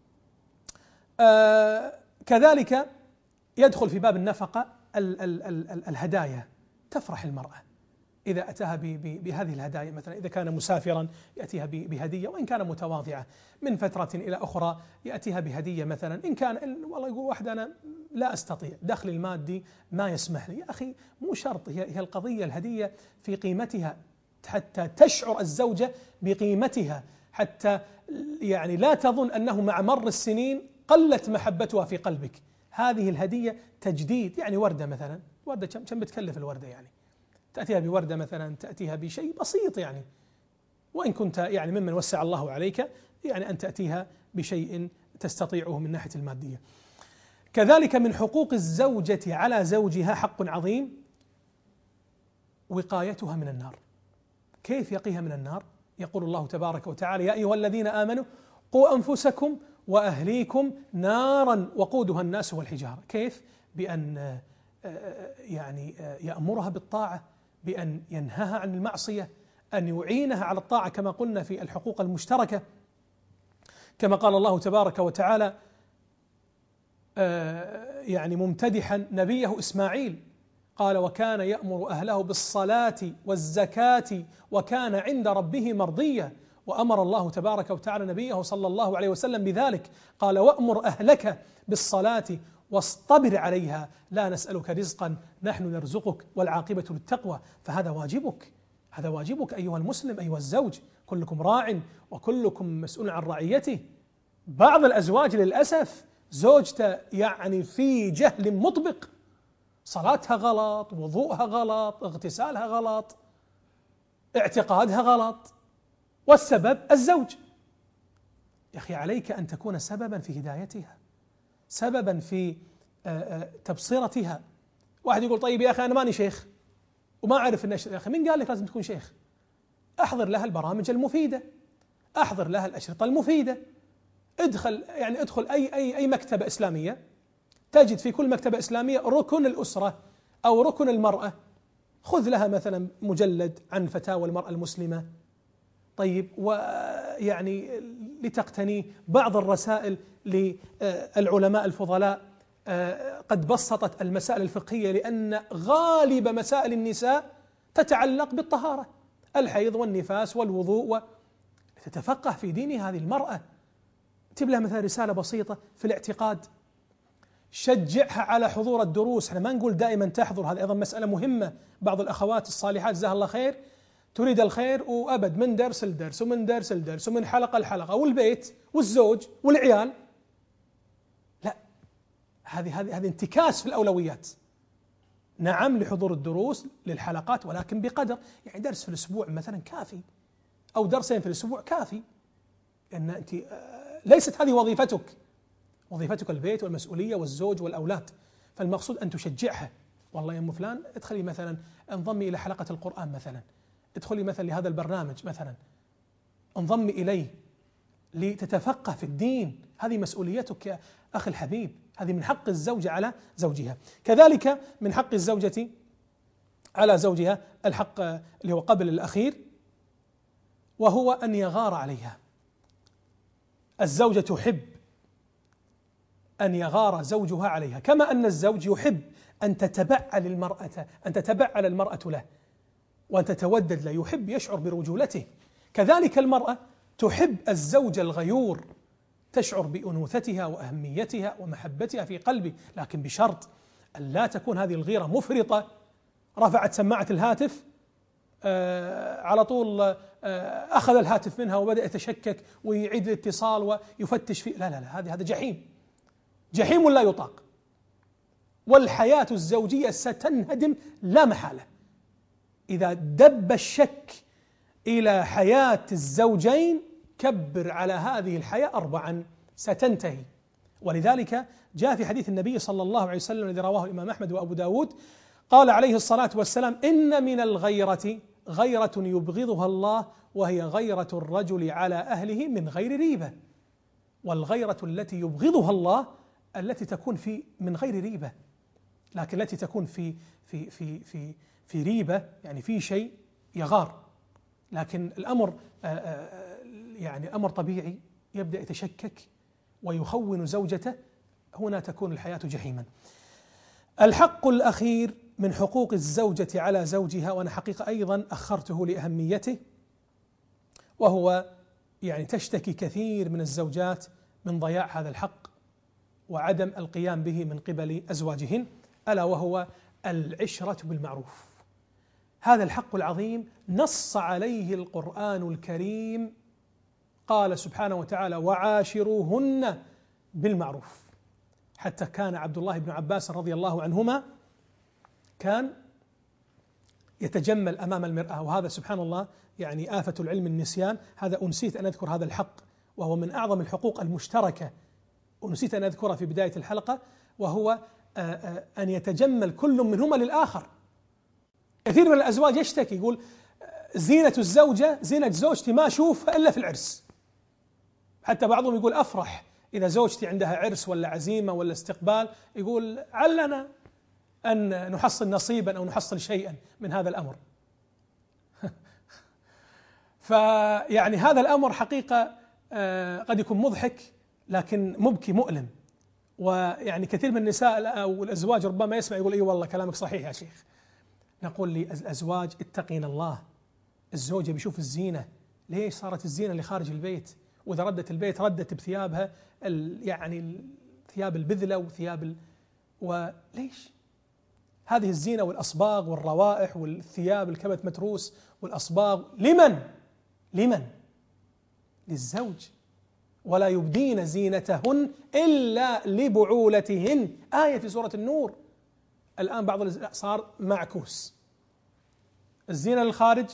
B: آه كذلك يدخل في باب النفقة ال ال ال الهدايا. تفرح المرأة إذا أتاها بهذه الهدايا، مثلا إذا كان مسافرا يأتيها بهدية، وإن كان متواضعة من فترة إلى أخرى يأتيها بهدية. مثلا إن كان والله يقول واحد أنا لا أستطيع، دخلي المادي ما يسمح لي، يا أخي مو شرط، هي القضية الهدية في قيمتها حتى تشعر الزوجة بقيمتها، حتى يعني لا تظن أنه مع مر السنين قلت محبتها في قلبك. هذه الهدية تجديد، يعني وردة مثلا، وردة كم كم بتكلف الوردة؟ يعني تأتيها بوردة مثلا، تأتيها بشيء بسيط يعني، وإن كنت يعني ممن وسع الله عليك يعني أن تأتيها بشيء تستطيعه من ناحية المادية. كذلك من حقوق الزوجة على زوجها حق عظيم، وقايتها من النار. كيف يقيها من النار؟ يقول الله تبارك وتعالى: يا أيها الذين آمنوا قوا أنفسكم وأهليكم نارا وقودها الناس والحجارة. كيف؟ بأن يعني يأمرها بالطاعة، بأن ينهاها عن المعصية، أن يعينها على الطاعة كما قلنا في الحقوق المشتركة، كما قال الله تبارك وتعالى يعني ممتدحا نبيه إسماعيل، قال: وكان يأمر أهله بالصلاة والزكاة وكان عند ربه مرضيا. وأمر الله تبارك وتعالى نبيه صلى الله عليه وسلم بذلك، قال: وأمر أهلك بالصلاة واصطبر عليها لا نسألك رزقا نحن نرزقك والعاقبة للتقوى. فهذا واجبك، هذا واجبك أيها المسلم أيها الزوج، كلكم راع وكلكم مسؤول عن رعيته. بعض الأزواج للأسف زوجته يعني في جهل مطبق، صلاتها غلط، وضوءها غلط، اغتسالها غلط، اعتقادها غلط، والسبب الزوج. يا أخي عليك أن تكون سببا في هدايتها، سببا في تبصرتها. واحد يقول: طيب يا أخي أنا ماني شيخ وما أعرف النشر. يا أخي من قال لك لازم تكون شيخ؟ أحضر لها البرامج المفيدة، أحضر لها الأشرطة المفيدة، ادخل يعني ادخل أي أي أي مكتبة إسلامية، تجد في كل مكتبة إسلامية ركن الأسرة أو ركن المرأة، خذ لها مثلا مجلد عن فتاوى المرأة المسلمة. طيب، ويعني لتقتني بعض الرسائل للعلماء الفضلاء قد بسطت المسائل الفقهية، لأن غالب مسائل النساء تتعلق بالطهارة، الحيض والنفاس والوضوء، تتفقه في دين هذه المرأة. اكتب لها مثلا رسالة بسيطة في الاعتقاد، شجعها على حضور الدروس. احنا ما نقول دائما تحضر، هذا أيضا مسألة مهمة. بعض الأخوات الصالحات جزاها الله خير تريد الخير وأبد من درس لدرس ومن درس لدرس ومن حلقة لحلقة، والبيت والزوج والعيال. لا، هذه هذه هذه انتكاس في الأولويات. نعم لحضور الدروس للحلقات، ولكن بقدر، يعني درس في الأسبوع مثلا كافي، أو درسين في الأسبوع كافي، لأن أنت ليست هذه وظيفتك، وظيفتك البيت والمسؤولية والزوج والأولاد. فالمقصود أن تشجعها، والله يا أم فلان ادخلي مثلا، انضمي إلى حلقة القرآن مثلا، ادخلي مثلا لهذا البرنامج مثلا، انضمي إليه لتتفقه في الدين. هذه مسؤوليتك يا أخي الحبيب، هذه من حق الزوجة على زوجها. كذلك من حق الزوجة على زوجها الحق اللي هو قبل الأخير، وهو أن يغار عليها. الزوجة تحب أن يغار زوجها عليها، كما أن الزوج يحب أن تتبعل المرأة أن تتبعل المرأة له وأن تتودد له، يحب يشعر برجولته. كذلك المرأة تحب الزوج الغيور، تشعر بأنوثتها وأهميتها ومحبتها في قلبه، لكن بشرط أن لا تكون هذه الغيرة مفرطة، رفعت سماعة الهاتف آه على طول آه أخذ الهاتف منها وبدأ يتشكك ويعيد الاتصال ويفتش فيه. لا لا لا، هذا هذا جحيم، جحيم لا يطاق، والحياة الزوجية ستنهدم لا محالة. إذا دب الشك إلى حياة الزوجين كبر على هذه الحياة أربعا ستنتهي. ولذلك جاء في حديث النبي صلى الله عليه وسلم الذي رواه الإمام أحمد وأبو داود، قال عليه الصلاة والسلام: إن من الغيرة غيرة يبغضها الله، وهي غيرة الرجل على أهله من غير ريبة. والغيرة التي يبغضها الله التي تكون في من غير ريبة، لكن التي تكون في في في في في ريبة يعني في شيء يغار، لكن الأمر يعني أمر طبيعي يبدأ يتشكك ويخون زوجته، هنا تكون الحياة جحيما. الحق الأخير من حقوق الزوجة على زوجها، وأنا حقيقة أيضا أخرته لأهميته، وهو يعني تشتكي كثير من الزوجات من ضياع هذا الحق وعدم القيام به من قبل أزواجهن، ألا وهو العشرة بالمعروف. هذا الحق العظيم نص عليه القرآن الكريم، قال سبحانه وتعالى: وعاشروهن بالمعروف. حتى كان عبد الله بن عباس رضي الله عنهما كان يتجمل أمام المرآة، وهذا سبحان الله يعني آفة العلم النسيان، هذا أنسيت أن أذكر هذا الحق، وهو من أعظم الحقوق المشتركة، ونسيت أن أذكرها في بداية الحلقة، وهو أن يتجمل كل منهما للآخر. كثير من الأزواج يشتكي يقول: زينة الزوجة زينة زوجتي ما أشوفها إلا في العرس. حتى بعضهم يقول: أفرح إذا زوجتي عندها عرس ولا عزيمة ولا استقبال، يقول علنا أن نحصل نصيبا أو نحصل شيئا من هذا الأمر. فيعني هذا الأمر حقيقة قد يكون مضحك لكن مبكي مؤلم. ويعني كثير من النساء أو الأزواج ربما يسمع يقول: إي والله كلامك صحيح يا شيخ. نقول للأزواج: اتقين الله. الزوجة بيشوف الزينة، ليش صارت الزينة اللي خارج البيت؟ وإذا ردت البيت ردت بثيابها يعني ثياب البذلة وثياب ال... وليش؟ هذه الزينة والأصباغ والروائح والثياب الكبت متروس والأصباغ لمن؟ لمن؟ للزوج. ولا يبدين زينتهن إلا لبعولتهن، آية في سورة النور. الآن بعض صار معكوس، الزينة للخارج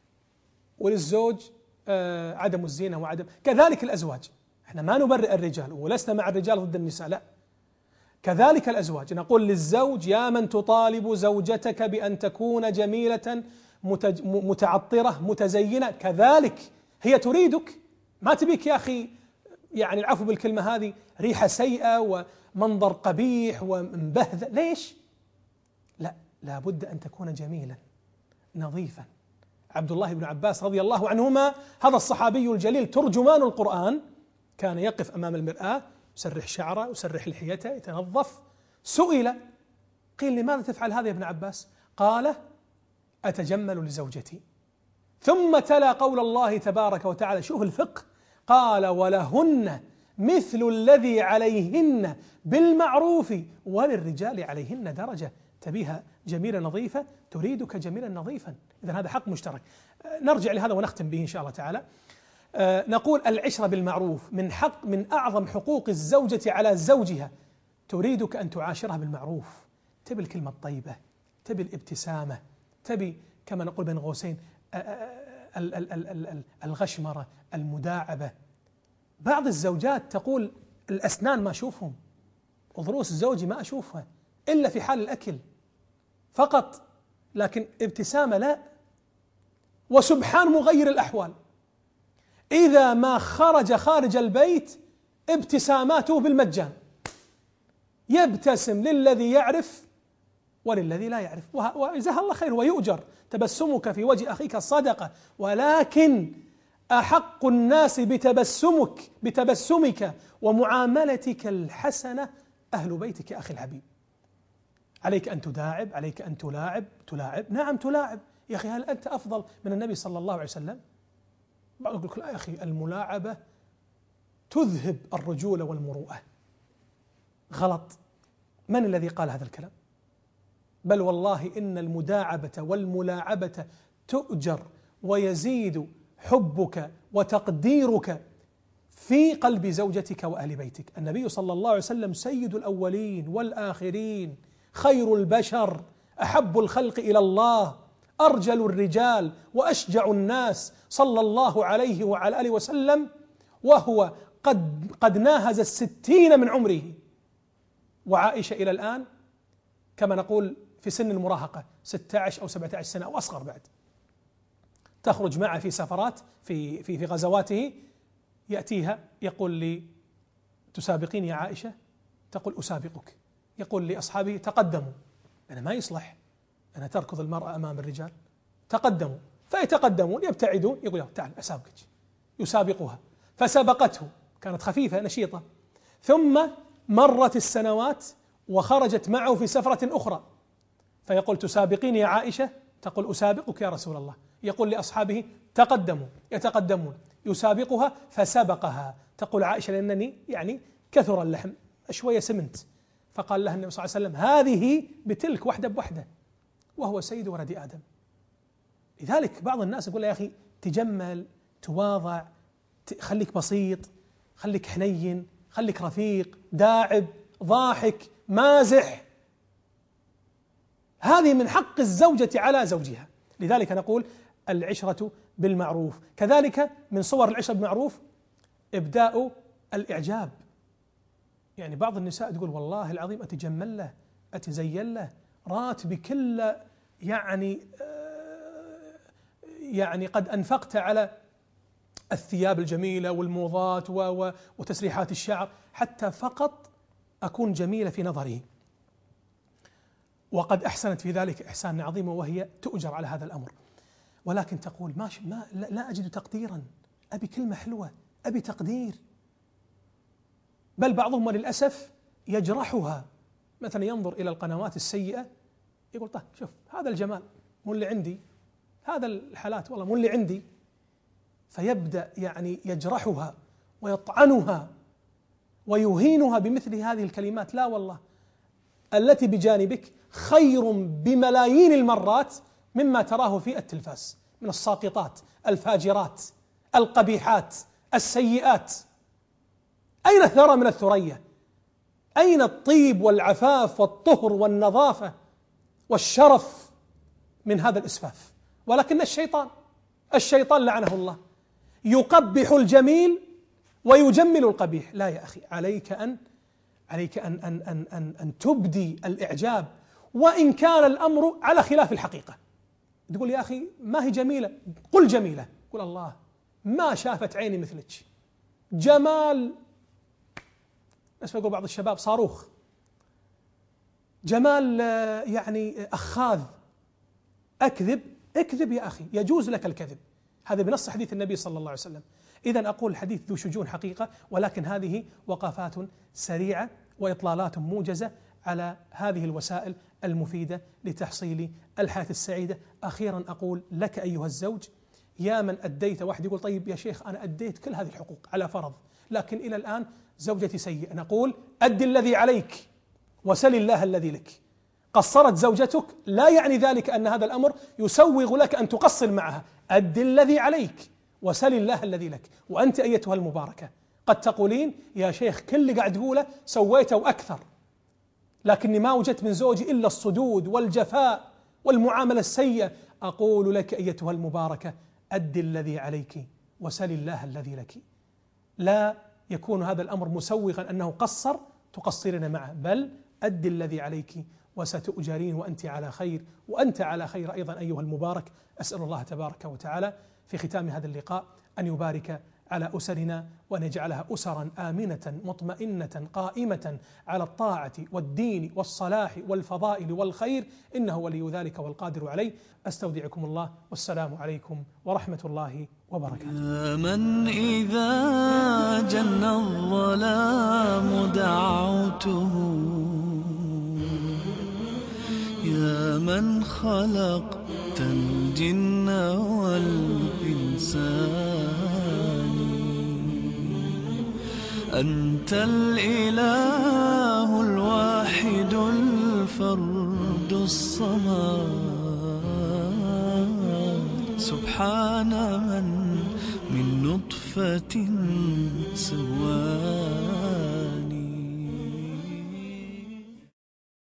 B: وللزوج آه عدم الزينة وعدم. كذلك الأزواج، احنا ما نبرئ الرجال ولسنا مع الرجال ضد النساء، لا، كذلك الأزواج. نقول للزوج: يا من تطالب زوجتك بأن تكون جميلة متعطرة متزينة، كذلك هي تريدك، ما تبيك يا أخي يعني العفو بالكلمة هذه ريحة سيئة ومنظر قبيح ومبهذة. ليش؟ لا، لابد أن تكون جميلا نظيفا. عبد الله بن عباس رضي الله عنهما هذا الصحابي الجليل ترجمان القرآن كان يقف أمام المرآة يسرح شعره يسرح لحيته يتنظف. سئل قيل: لماذا تفعل هذا يا ابن عباس؟ قال: أتجمل لزوجتي. ثم تلا قول الله تبارك وتعالى، شوف الفقه، قال: ولهن مثل الذي عليهن بالمعروف وللرجال عليهن درجة. تبيها جميلة نظيفة، تريدك جميلا نظيفا. إذن هذا حق مشترك. نرجع لهذا ونختم به إن شاء الله تعالى. نقول: العشرة بالمعروف من حق من أعظم حقوق الزوجة على زوجها. تريدك أن تعاشرها بالمعروف، تبي الكلمة الطيبة، تبي الابتسامة، تبي كما نقول بين قوسين الغشمرة، المداعبة. بعض الزوجات تقول: الأسنان ما أشوفهم، وضروس زوجي ما أشوفها إلا في حال الأكل فقط، لكن ابتسامة لا. وسبحان مغير الأحوال، إذا ما خرج خارج البيت ابتساماته بالمجان، يبتسم للذي يعرف وللذي لا يعرف، وجزاه الله خير ويؤجر. تبسمك في وجه أخيك صدقة، ولكن أحق الناس بتبسمك بتبسمك ومعاملتك الحسنة أهل بيتك أخي الحبيب. عليك أن تداعب، عليك أن تلاعب تلاعب نعم تلاعب. يا أخي هل أنت أفضل من النبي صلى الله عليه وسلم؟ بعض يقول لك: لا يا أخي، الملاعبة تذهب الرجولة والمروءة. غلط. من الذي قال هذا الكلام؟ بل والله إن المداعبة والملاعبة تؤجر ويزيد حبك وتقديرك في قلب زوجتك وأهل بيتك. النبي صلى الله عليه وسلم سيد الأولين والآخرين، خير البشر، أحب الخلق إلى الله، أرجل الرجال وأشجع الناس صلى الله عليه وعلى آله وسلم، وهو قد قد ناهز الستين من عمره، وعائشة إلى الآن كما نقول في سن المراهقة ستة عشر أو سبعة عشر سنة أو أصغر بعد، تخرج معه في سفرات في في في غزواته، يأتيها يقول لي تسابقين يا عائشة؟ تقول أسابقك. يقول لأصحابه تقدموا، أنا ما يصلح أنا تركض المرأة أمام الرجال، تقدموا، فيتقدمون يبتعدون، يقول تعال أسابقك، يسابقها، فسبقته، كانت خفيفة نشيطة، ثم مرت السنوات وخرجت معه في سفرة أخرى، فيقول تسابقين يا عائشة؟ تقول أسابقك يا رسول الله. يقول لأصحابه تقدموا، يتقدمون، يسابقها فسبقها، تقول عائشة لأنني يعني كثر اللحم شوية سمنت، فقال لها النبي صلى الله عليه وسلم هذه بتلك واحدة بوحدة، وهو سيد ولد آدم. لذلك بعض الناس يقول يا أخي تجمل، تواضع، خليك بسيط، خليك حنين، خليك رفيق، داعب، ضاحك، مازح. هذه من حق الزوجة على زوجها. لذلك نقول العشرة بالمعروف. كذلك من صور العشرة بالمعروف إبداء الإعجاب. يعني بعض النساء تقول والله العظيم أتجمل له، أتزين له، راتبي كله يعني يعني قد أنفقت على الثياب الجميلة والموضات وتسريحات الشعر حتى فقط أكون جميلة في نظره، وقد أحسنت في ذلك إحسانا عظيما وهي تؤجر على هذا الأمر، ولكن تقول ما, ما لا أجد تقديرا، أبي كلمة حلوة، أبي تقدير. بل بعضهم للأسف يجرحها، مثلا ينظر إلى القنوات السيئة يقول طيب شوف هذا الجمال مو اللي عندي، هذا الحالات والله مو اللي عندي، فيبدأ يعني يجرحها ويطعنها ويهينها بمثل هذه الكلمات. لا والله التي بجانبك خير بملايين المرات مما تراه في التلفاز من الساقطات، الفاجرات، القبيحات، السيئات. أين الثرى من الثريا؟ أين الطيب والعفاف والطهر والنظافة والشرف من هذا الإسفاف؟ ولكن الشيطان الشيطان لعنه الله يقبح الجميل ويجمل القبيح. لا يا أخي، عليك أن عليك أن أن أن أن, أن تبدي الإعجاب، وإن كان الأمر على خلاف الحقيقة. تقول يا أخي ما هي جميلة، قل جميلة، قل الله ما شافت عيني مثلك، جمال، اسمه يقول بعض الشباب صاروخ، جمال يعني أخاذ. أكذب، اكذب يا أخي، يجوز لك الكذب، هذا بنص حديث النبي صلى الله عليه وسلم. إذن أقول الحديث ذو شجون حقيقة، ولكن هذه وقفات سريعة وإطلالات موجزة على هذه الوسائل المفيدة لتحصيل الحياة السعيدة. أخيرا أقول لك أيها الزوج، يا من أديت، واحد يقول طيب يا شيخ أنا أديت كل هذه الحقوق على فرض لكن إلى الآن زوجتي سيئة، نقول أد الذي عليك وسل الله الذي لك. قصرت زوجتك لا يعني ذلك أن هذا الأمر يسوغ لك أن تقصر معها، أد الذي عليك وسل الله الذي لك. وأنت أيتها المباركة قد تقولين يا شيخ كل اللي قاعد تقوله سويته وأكثر، لكني ما وجدت من زوجي إلا الصدود والجفاء والمعاملة السيئة. أقول لك أيتها المباركة أد الذي عليك وسل الله الذي لك. لا يكون هذا الأمر مسوغا أنه قصر تقصرين معه، بل أد الذي عليك وستؤجرين وأنت على خير، وأنت على خير أيضا أيها المبارك. أسأل الله تبارك وتعالى في ختام هذا اللقاء أن يبارك على أسرنا وأن يجعلها أسرا آمنة مطمئنة قائمة على الطاعة والدين والصلاح والفضائل والخير، إنه ولي ذلك والقادر عليه. أستودعكم الله والسلام عليكم ورحمة الله وبركاته.
A: يا من إذا جن الظلام دعوته، يا من خلقت الجن والإنسان، أنت الإله الواحد الفرد الصمد، سبحان من من نطفة سواها